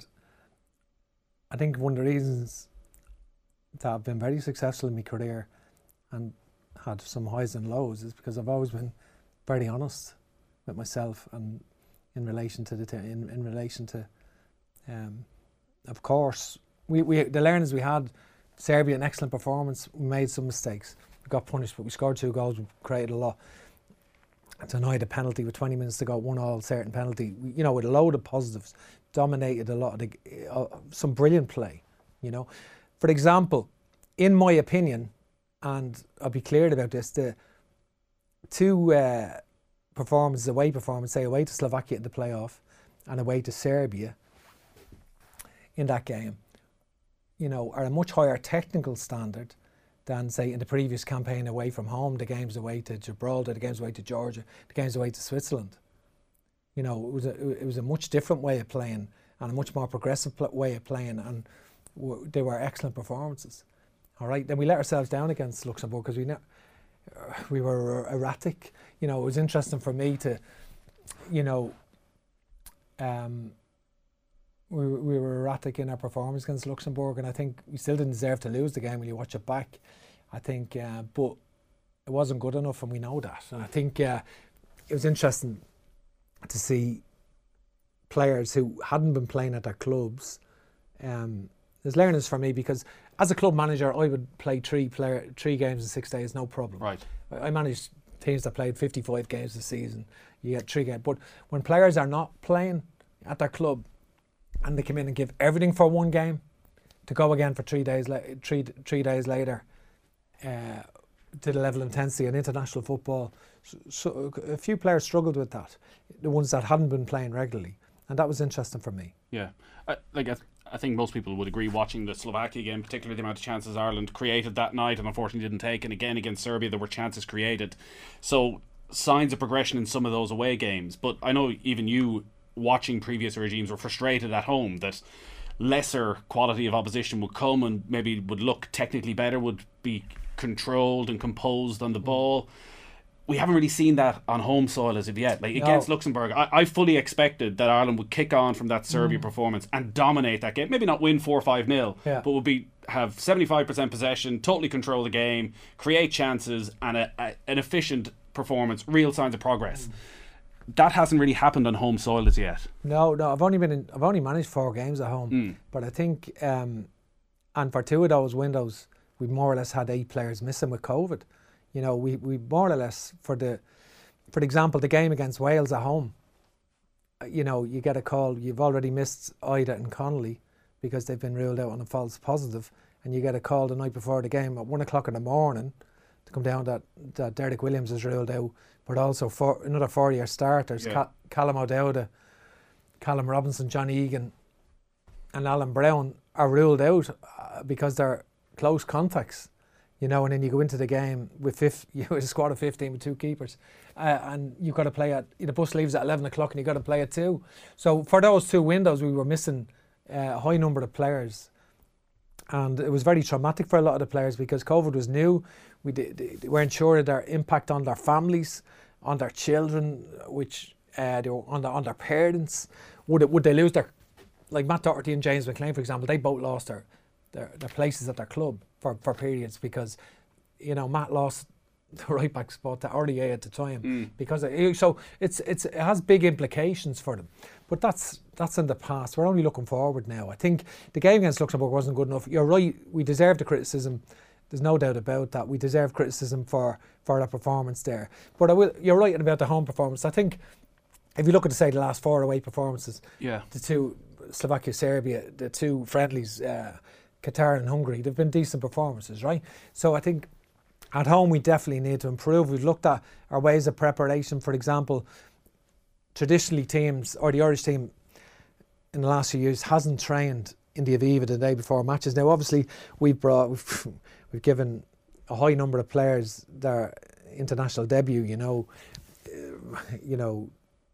I think one of the reasons that I've been very successful in my career and had some highs and lows is because I've always been very honest with myself, and in relation to the t- in in relation to, um, of course, we we the learnings we had. Serbia, an excellent performance. We made some mistakes. We got punished, but we scored two goals. We created a lot. Denied a penalty with twenty minutes to go. One all certain penalty. We, you know, with a load of positives, dominated a lot of the, uh, some brilliant play. You know, for example, in my opinion, and I'll be clear about this, the two uh, performances, away performance, say away to Slovakia in the playoff, and away to Serbia in that game, you know, are a much higher technical standard than, say, in the previous campaign away from home, the games away to Gibraltar, the games away to Georgia, the games away to Switzerland. You know, it was a, it was a much different way of playing, and a much more progressive pl- way of playing, and w- they were excellent performances. All right, then we let ourselves down against Luxembourg because we ne- uh, we were erratic. You know, it was interesting for me to, you know, um, We, we were erratic in our performance against Luxembourg, and I think we still didn't deserve to lose the game when you watch it back. I think, uh, but it wasn't good enough, and we know that. And I think uh, it was interesting to see players who hadn't been playing at their clubs. Um, there's learnings for me, because as a club manager, I would play three player three games in six days, no problem. Right. I, I managed teams that played fifty-five games a season. You get three games, but when players are not playing at their club, and they come in and give everything for one game, to go again for three days, la- three three days later, uh, to the level of intensity in international football. So, so a few players struggled with that, the ones that hadn't been playing regularly, and that was interesting for me. Yeah, I, like I, th- I think most people would agree. Watching the Slovakia game, particularly the amount of chances Ireland created that night, and unfortunately didn't take, and again against Serbia, there were chances created. So signs of progression in some of those away games. But I know even you, watching previous regimes, were frustrated at home that lesser quality of opposition would come and maybe would look technically better, would be controlled and composed on the ball. We haven't really seen that on home soil as of yet. Like against no. Luxembourg, I, I fully expected that Ireland would kick on from that Serbia mm. performance and dominate that game. Maybe not win four or five nil, yeah. but would be have seventy-five percent possession, totally control the game, create chances, and a, a, an efficient performance, real signs of progress. Mm. That hasn't really happened on home soil as yet. No, no. I've only been in, I've only managed four games at home, mm. but I think, um, and for two of those windows, we more or less had eight players missing with COVID. You know, we, we more or less for the, for example, the game against Wales at home. You know, you get a call. You've already missed Ida and Connolly because they've been ruled out on a false positive, and you get a call the night before the game at one o'clock in the morning to come down that that Derek Williams is ruled out. But also for another four-year starters, yeah. Cal- Callum O'Dowda, Callum Robinson, John Egan and Alan Brown are ruled out uh, because they're close contacts, you know, and then you go into the game with fifth, you know, a squad of fifteen with two keepers uh, and you've got to play at, the bus leaves at eleven o'clock and you've got to play at two. So for those two windows we were missing uh, a high number of players, and it was very traumatic for a lot of the players because COVID was new. We d- they weren't sure of their impact on their families, on their children, which uh, they were on their on their parents. Would it would they lose their, like Matt Doherty and James McLean, for example, they both lost their their, their places at their club for, for periods because, you know, Matt lost the right back spot to R D A at the time mm. because it, so it's it's it has big implications for them. But that's that's in the past. We're only looking forward now. I think the game against Luxembourg wasn't good enough. You're right. We deserve the criticism. There's no doubt about that. We deserve criticism for, for our performance there. But I will, you're right about the home performance. I think if you look at, say, the last four away performances, yeah. the two, Slovakia, Serbia, the two friendlies, uh, Qatar and Hungary, they've been decent performances, right? So I think at home we definitely need to improve. We've looked at our ways of preparation. For example, traditionally teams, or the Irish team in the last few years, hasn't trained in the Aviva the day before matches. Now, obviously, we've brought... We've, We've given a high number of players their international debut. You know, uh, you know,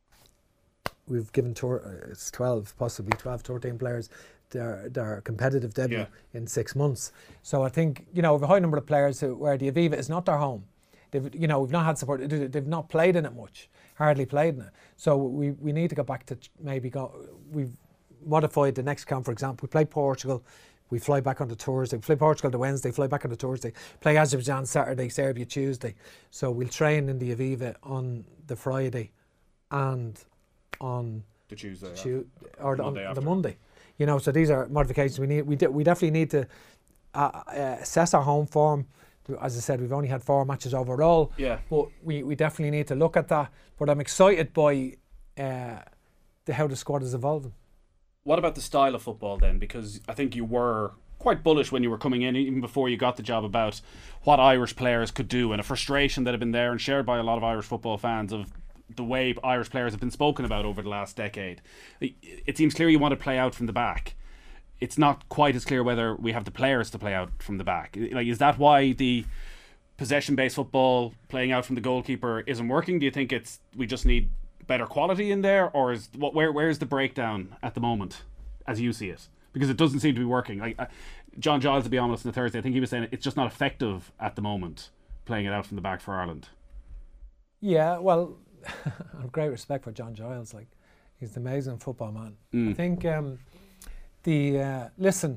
we've given tour, it's twelve, possibly twelve, thirteen players their their competitive debut yeah. in six months. So I think, you know, we have a high number of players who, where the Aviva is not their home. They've, you know, we've not had support. They've not played in it much, hardly played in it. So we we need to go back to maybe go. We've modified the next camp, for example. We play Portugal. We fly back on the Thursday. We fly Portugal the Wednesday, fly back on the Thursday. Play Azerbaijan Saturday, Serbia Tuesday. So we'll train in the Aviva on the Friday and on the Tuesday tu- or the, Monday on after. the Monday. You know, so these are modifications we need. We de- we definitely need to uh, uh, assess our home form. As I said, we've only had four matches overall. Yeah. But we, we definitely need to look at that. But I'm excited by uh, the how the squad is evolving. What about the style of football then? Because I think you were quite bullish when you were coming in, even before you got the job, about what Irish players could do, and a frustration that had been there and shared by a lot of Irish football fans of the way Irish players have been spoken about over the last decade. It seems clear you want to play out from the back. It's not quite as clear whether we have the players to play out from the back. Like, is that why the possession-based football, playing out from the goalkeeper, isn't working? Do you think it's we just need better quality in there, or is what where where's the breakdown at the moment as you see it? Because it doesn't seem to be working. Like uh, John Giles, to be honest, on the Thursday, I think he was saying it's just not effective at the moment, playing it out from the back for Ireland. Yeah, well, I have great respect for John Giles. Like, he's an amazing football man. Mm. I think um, the uh, listen,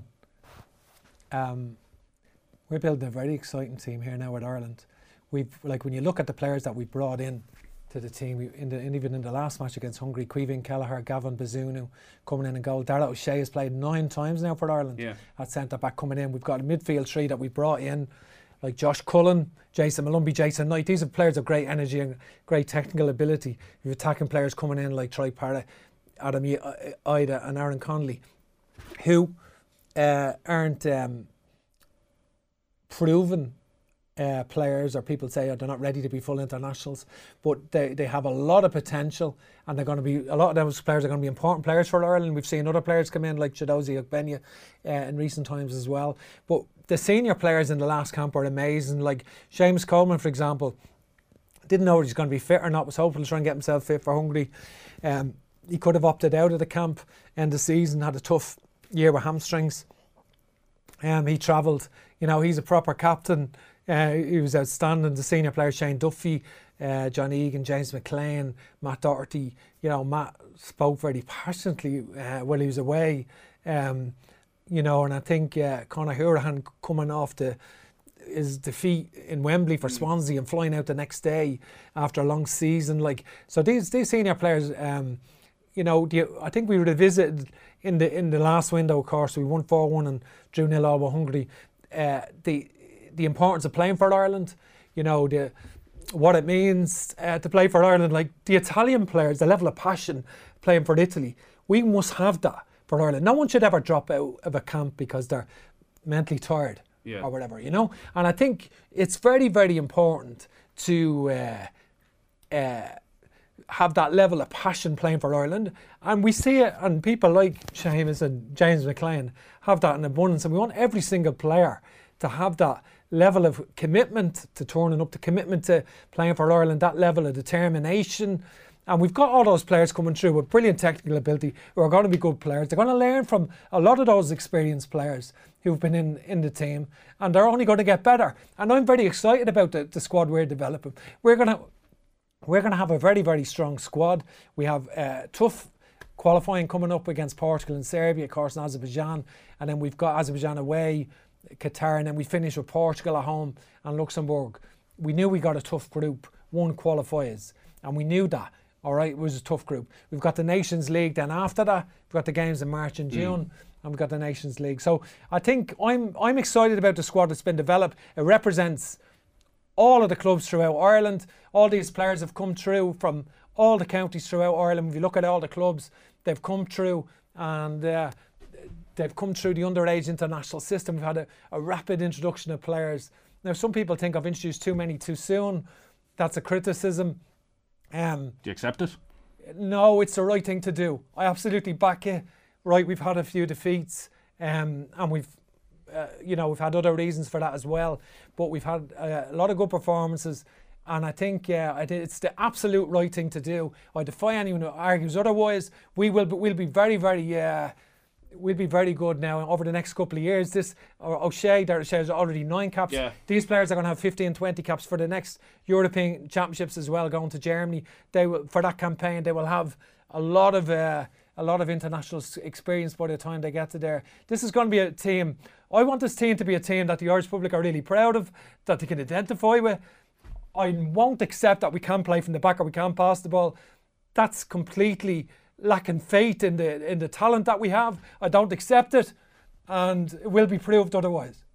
um, we're building a very exciting team here now with Ireland. We've like when you look at the players that we brought in to the team, we, in the, in even in the last match against Hungary, Caoimhín Kelleher, Gavin Bazunu coming in and goal. Darragh O'Shea has played nine times now for Ireland yeah. at centre back coming in. We've got a midfield three that we brought in, like Josh Cullen, Jason Malumbi, Jason Knight. These are players of great energy and great technical ability. We've attacking players coming in like Troy Parra, Adam Ida and Aaron Connolly, who uh, aren't um, proven Uh, players, or people say oh, they're not ready to be full internationals, but they, they have a lot of potential, and they're going to be a lot of those players are going to be important players for Ireland. We've seen other players come in like Chidozie Ogbenya uh, in recent times as well. But the senior players in the last camp are amazing. Like Seamus Coleman, for example, didn't know if he's going to be fit or not. Was hoping to try and get himself fit for Hungary. Um, he could have opted out of the camp end of the season, had a tough year with hamstrings. Um, he travelled. You know, he's a proper captain. Uh, he was outstanding. The senior players, Shane Duffy, uh, John Egan, James McLean, Matt Doherty. You know, Matt spoke very passionately uh, while he was away. Um, you know, and I think uh, Conor Hourihane coming off the his defeat in Wembley for Swansea and flying out the next day after a long season. Like, so these these senior players, um, you know, the, I think we revisited in the in the last window. Of course, we won four one and drew nil all with Hungary. Uh, the the importance of playing for Ireland, you know, the what it means uh, to play for Ireland. Like the Italian players, the level of passion playing for Italy, we must have that for Ireland. No one should ever drop out of a camp because they're mentally tired. Yeah. Or whatever, you know. And I think it's very, very important to uh, uh, have that level of passion playing for Ireland. And we see it, and people like Seamus and James McLean have that in abundance. And we want every single player to have that level of commitment to turning up, the commitment to playing for Ireland, that level of determination. And we've got all those players coming through with brilliant technical ability who are going to be good players. They're going to learn from a lot of those experienced players who've been in, in the team, and they're only going to get better. And I'm very excited about the, the squad we're developing. We're going to we're going to have a very, very strong squad. We have uh, tough qualifying coming up against Portugal and Serbia, of course, and Azerbaijan. And then we've got Azerbaijan away, Qatar, and then we finish with Portugal at home and Luxembourg. We knew we got a tough group, one qualifiers, and we knew that. All right, it was a tough group. We've got the Nations League. Then after that, we've got the games in March and June, mm. and we've got the Nations League. So I think I'm I'm excited about the squad that's been developed. It represents all of the clubs throughout Ireland. All these players have come through from all the counties throughout Ireland. If you look at all the clubs, they've come through, and uh, they've come through the underage international system. We've had a, a rapid introduction of players. Now, some people think I've introduced too many too soon. That's a criticism. Um, do you accept it? No, it's the right thing to do. I absolutely back it. Right, we've had a few defeats, um, and we've, uh, you know, we've had other reasons for that as well. But we've had uh, a lot of good performances, and I think yeah, I did, it's the absolute right thing to do. I defy anyone who argues otherwise. We will, be, we'll be very, very. Uh, We'll be very good now over the next couple of years. This O'Shea, Darragh O'Shea has already nine caps. Yeah. These players are going to have fifteen, twenty caps for the next European Championships as well, going to Germany. They will, for that campaign, they will have a lot of uh, a lot of international experience by the time they get to there. This is going to be a team. I want this team to be a team that the Irish public are really proud of, that they can identify with. I won't accept that we can't play from the back or we can't pass the ball. That's completely lacking faith in the in the talent that we have. I don't accept it, and it will be proved otherwise.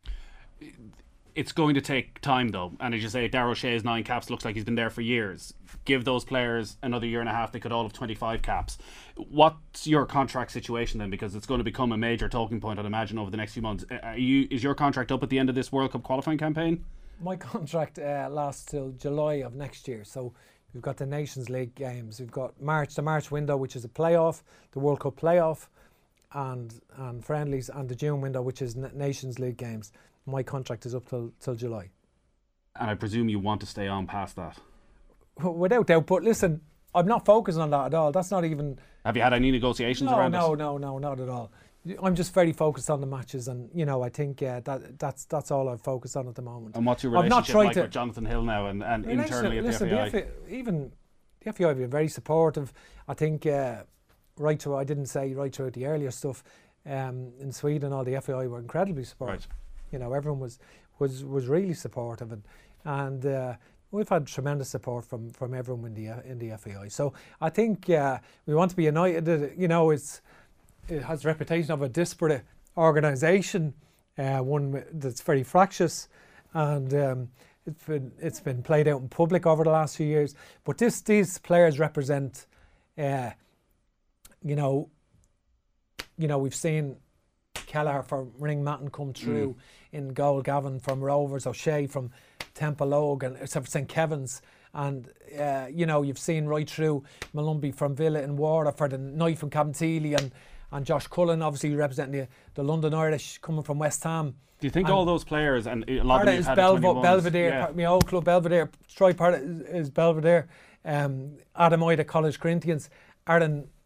It's going to take time though, and as you say, Darragh O'Shea's nine caps looks like he's been there for years. Give those players another year and a half, they could all have twenty-five caps. What's your contract situation then? Because it's going to become a major talking point, I'd imagine, over the next few months. Are you, is your contract up at the end of this World Cup qualifying campaign? My contract uh, lasts till July of next year, so we've got the Nations League games. We've got March, the March window, which is a playoff, the World Cup playoff, and and friendlies, and the June window, which is Nations League games. My contract is up till till July. And I presume you want to stay on past that? Without doubt. But listen, I'm not focusing on that at all. That's not even. Have you had any negotiations no, around no, it? No, no, no, not at all. I'm just very focused on the matches, and you know, I think uh, that that's that's all I've focused on at the moment. And what's your relationship like to with Jonathan Hill now, and, and internally at listen, the F A I? The F A I? Even the F A I have been very supportive. I think uh, right through, I didn't say right throughout the earlier stuff. Um, in Sweden, all the F A I were incredibly supportive. Right. You know, everyone was was was really supportive, and and uh, we've had tremendous support from from everyone in the in the F A I. So I think uh, we want to be united. You know, it's. It has a reputation of a disparate organisation, uh, one that's very fractious, and um, it's been it's been played out in public over the last few years. But this these players represent, uh, you know, you know we've seen Kelleher from Ringmatton come through mm. in goal, Gavin from Rovers, O'Shea from Temple Oak, and Saint Kevin's. And, uh, you know, you've seen right through Malumbi from Villa and Waterford, and Knight from Cabinteely, and and Josh Cullen, obviously representing the, the London Irish, coming from West Ham. Do you think and all those players, and a lot of them is had Belvo- Belvedere, yeah. my old club Belvedere, Troy part is, is Belvedere, um, Adam Ida, College Corinthians, Aaron,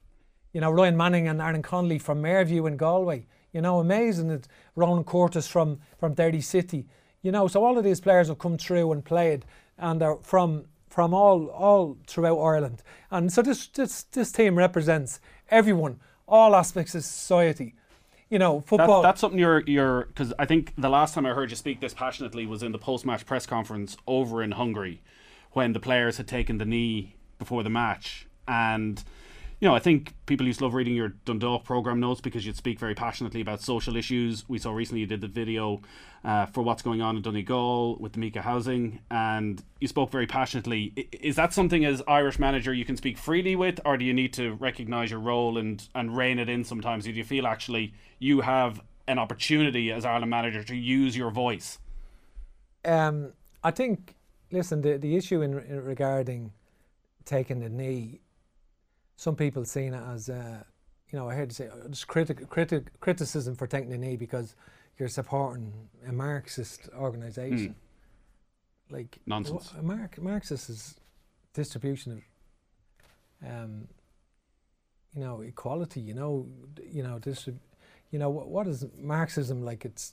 You know, Ryan Manning and Aaron Connolly from Mairview in Galway. You know, amazing. It, Ronan Curtis from, from Derry City. You know, so all of these players have come through and played, and are from from all all throughout Ireland. And so this this this team represents everyone, all aspects of society. You know, football. That, that's something you're you're because I think the last time I heard you speak this passionately was in the post-match press conference over in Hungary, when the players had taken the knee before the match. And you know, I think people used to love reading your Dundalk programme notes because you'd speak very passionately about social issues. We saw recently you did the video uh, for what's going on in Donegal with the Mika housing, and you spoke very passionately. I, is that something as Irish manager you can speak freely with, or do you need to recognise your role and, and rein it in sometimes? Do you feel actually you have an opportunity as Ireland manager to use your voice? Um, I think, listen, the, the issue in, in regarding taking the knee, some people seen it as, uh, you know, I heard you say, it's critic, critic, criticism for taking the knee because you're supporting a Marxist organisation. Mm. Like nonsense. A Mar- Marxist is distribution of, um, you know, equality. You know, you know, this. You know, what, what is Marxism like? It's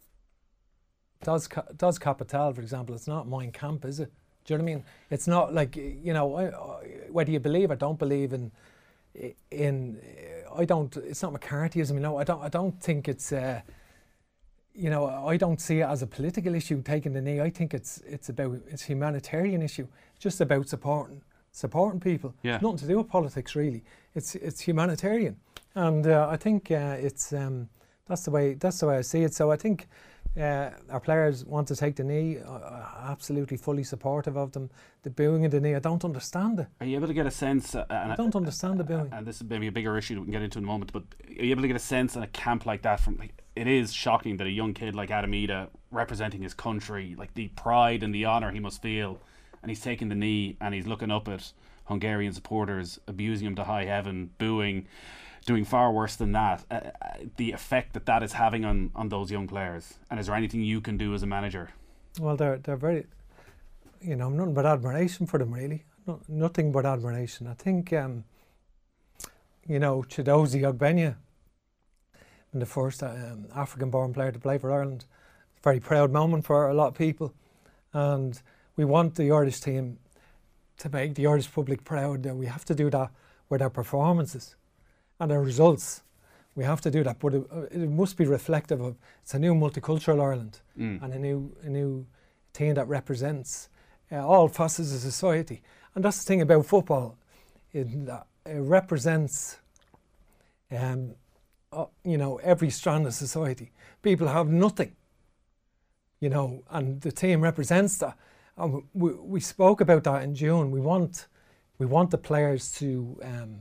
does does Kapital, for example. It's not Mein Kampf, is it? Do you know what I mean? It's not like, you know, I, I, whether you believe or don't believe in, in, I don't. It's not McCarthyism. You know, I don't. I don't think it's. Uh, you know, I don't see it as a political issue. Taking the knee, I think it's it's about it's a humanitarian issue. It's just about supporting supporting people. Yeah. It's nothing to do with politics, really. It's it's humanitarian, and uh, I think uh, it's um, that's the way that's the way I see it. So I think. Uh, our players want to take the knee. Uh, absolutely, fully supportive of them. The booing of the knee, I don't understand it. Are you able to get a sense? Uh, I don't understand the booing. And this is maybe a bigger issue that we can get into in a moment. But are you able to get a sense in a camp like that? From like, it is shocking that a young kid like Adam Ida, representing his country, like the pride and the honour he must feel, and he's taking the knee and he's looking up at Hungarian supporters, abusing him to high heaven, booing. Doing far worse than that, uh, the effect that that is having on, on those young players. And is there anything you can do as a manager? Well, they're they're very, you know, nothing but admiration for them, really. No, nothing but admiration. I think, um, you know, Chidozie Ogbenya, the first um, African-born player to play for Ireland, it's a very proud moment for a lot of people. And we want the Irish team to make the Irish public proud. And we have to do that with our performances and our results. We have to do that, but it, it must be reflective of, it's a new multicultural Ireland mm. and a new a new team that represents uh, all facets of society. And that's the thing about football, it, it represents um, uh, you know, every strand of society. People have nothing, you know, and the team represents that. And we, we spoke about that in June. We want, we want the players to um,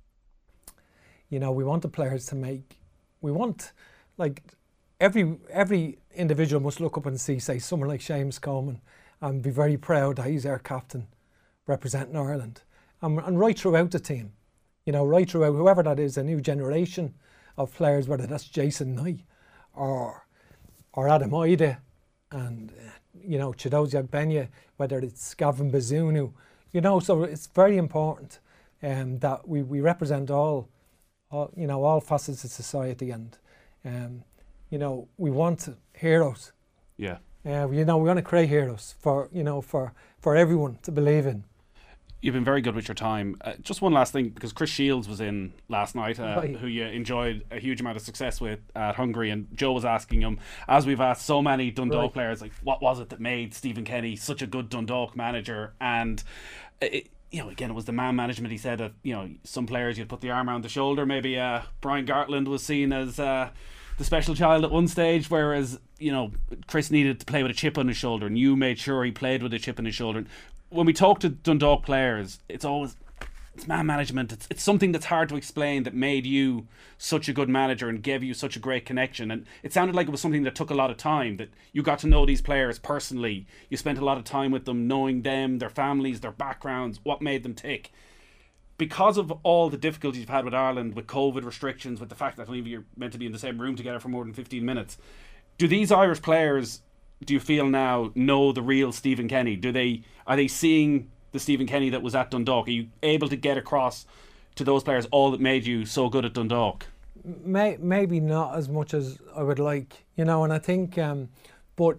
You know, we want the players to make, we want, like, every every individual must look up and see, say, someone like Seamus Coleman and be very proud that he's our captain representing Ireland. And, and right throughout the team, you know, right throughout, whoever that is, a new generation of players, whether that's Jason Knight or or Adam Ida and, uh, you know, Chidozie Ogbenya, whether it's Gavin Bazunu, you know, so it's very important um, that we, we represent all, all, you know, all facets of society, and, um, you know, we want heroes. Yeah. Uh, you know, we want to create heroes for, you know, for, for everyone to believe in. You've been very good with your time. Uh, just one last thing, because Chris Shields was in last night, uh, right. who you enjoyed a huge amount of success with at Hungary, and Joe was asking him, as we've asked so many Dundalk right. players, like, what was it that made Stephen Kenny such a good Dundalk manager? And it, you know, again, it was the man management. He said that, you know, some players you'd put the arm around the shoulder. Maybe uh, Brian Gartland was seen as uh, the special child at one stage, whereas, you know, Chris needed to play with a chip on his shoulder, and you made sure he played with a chip on his shoulder. When we talk to Dundalk players, it's always, it's man management. It's it's something that's hard to explain that made you such a good manager and gave you such a great connection. And it sounded like it was something that took a lot of time, that you got to know these players personally. You spent a lot of time with them, knowing them, their families, their backgrounds, what made them tick. Because of all the difficulties you've had with Ireland, with COVID restrictions, with the fact that only you're meant to be in the same room together for more than fifteen minutes, do these Irish players, do you feel now, know the real Stephen Kenny? Do they, are they seeing the Stephen Kenny that was at Dundalk? Are you able to get across to those players all that made you so good at Dundalk? May, maybe not as much as I would like, you know, and I think, um, but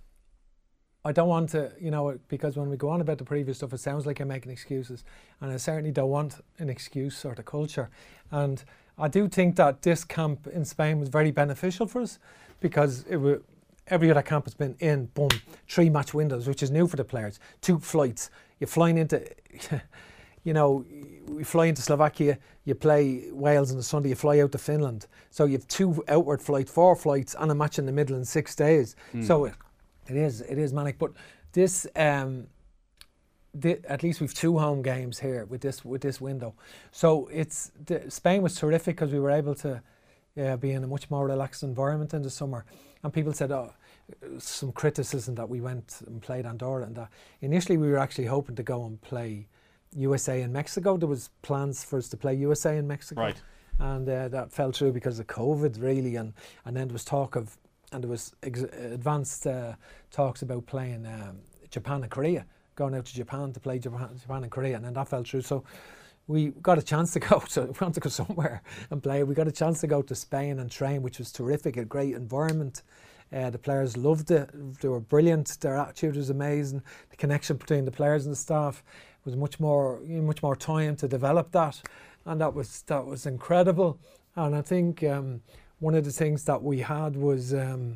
I don't want to, you know, because when we go on about the previous stuff, it sounds like I'm making excuses, and I certainly don't want an excuse or the culture. And I do think that this camp in Spain was very beneficial for us, because it was, every other camp has been in, boom, three match windows, which is new for the players, two flights. You're flying into, you know, we fly into Slovakia, you play Wales on the Sunday, you fly out to Finland. So you have two outward flights, four flights, and a match in the middle in six days. Mm. So it, it is it is manic. But this, um, the, at least we've two home games here with this with this window. So it's the, Spain was terrific because we were able to uh, be in a much more relaxed environment in the summer. And people said, oh, some criticism that we went and played Andorra and that. Initially, we were actually hoping to go and play U S A in Mexico. There was plans for us to play U S A in Mexico, right? And uh, that fell through because of COVID, really. And and then there was talk of, and there was ex- advanced uh, talks about playing um, Japan and Korea, going out to Japan to play Japan, Japan and Korea, and then that fell through. So we got a chance to go to, we want to go somewhere and play. We got a chance to go to Spain and train, which was terrific, a great environment. Uh, the players loved it. They were brilliant. Their attitude was amazing. The connection between the players and the staff was much more, you know, much more time to develop that, and that was that was incredible. And I think um, one of the things that we had was, um,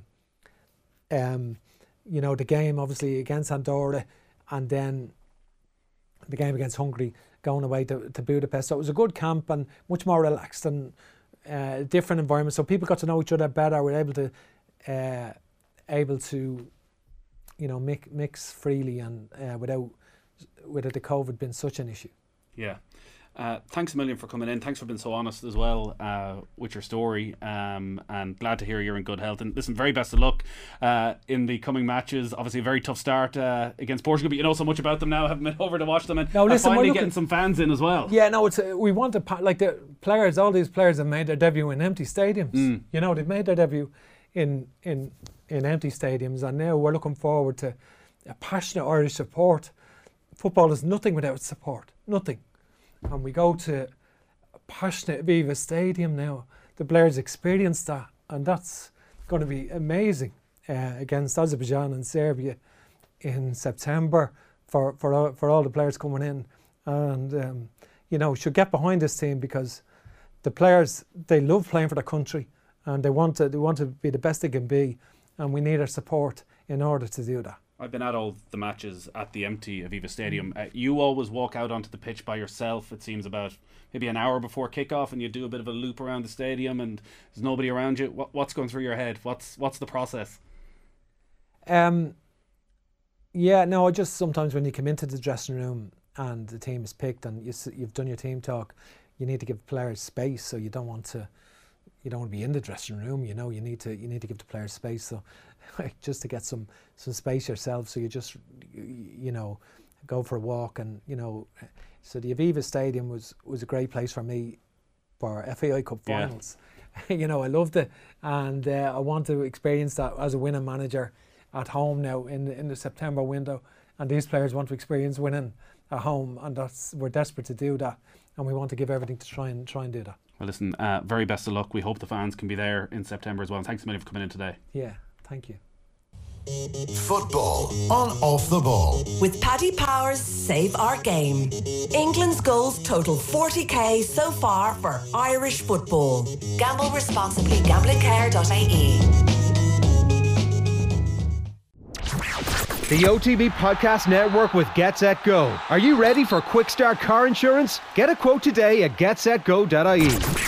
um, you know, the game obviously against Andorra, and then the game against Hungary, going away to, to Budapest. So it was a good camp and much more relaxed and uh, different environment. So people got to know each other better. We were able to, uh, able to, you know, mix, mix freely and uh, without. Whether the COVID been such an issue. Yeah. Uh, thanks a million for coming in. Thanks for being so honest as well uh, with your story. Um, and glad to hear you're in good health. And listen, very best of luck uh, in the coming matches. Obviously, a very tough start uh, against Portugal, but you know so much about them now, having been over to watch them, and, no, listen, and finally looking, getting some fans in as well. Yeah, no, it's a, we want to like the players. All these players have made their debut in empty stadiums. Mm. You know, they've made their debut in in in empty stadiums, and now we're looking forward to a passionate Irish support. Football is nothing without support, nothing. And we go to a passionate Aviva Stadium now. The players experience that, and that's going to be amazing uh, against Azerbaijan and Serbia in September for for all, for all the players coming in. And um, you know, should get behind this team, because the players, they love playing for their country, and they want to they want to be the best they can be, and we need our support in order to do that. I've been at all the matches at the empty Aviva Stadium. Uh, you always walk out onto the pitch by yourself. It seems about maybe an hour before kickoff, and you do a bit of a loop around the stadium, and there's nobody around you. What, what's going through your head? What's what's the process? Um. Yeah, no. I just sometimes when you come into the dressing room and the team is picked and you, you've done your team talk, you need to give players space. So you don't want to, you don't want to be in the dressing room. You know, you need to you need to give the players space. So. Just to get some some space yourself, so you just you know go for a walk, and you know so the Aviva Stadium was was a great place for me for F A I Cup finals. Yeah. You know, I loved it, and uh, I want to experience that as a winning manager at home now in the, in the September window, and these players want to experience winning at home, and that's we're desperate to do that, and we want to give everything to try and try and do that. Well, listen, uh, very best of luck. We hope the fans can be there in September as well. And thanks a million for coming in today. Yeah. Thank you. Football on Off the Ball. With Paddy Power's Save Our Game. England's goals total forty k so far for Irish football. Gamble responsibly. gambling care dot I E. The O T B Podcast Network with Get Set Go. Are you ready for quick start car insurance? Get a quote today at get set go dot I E.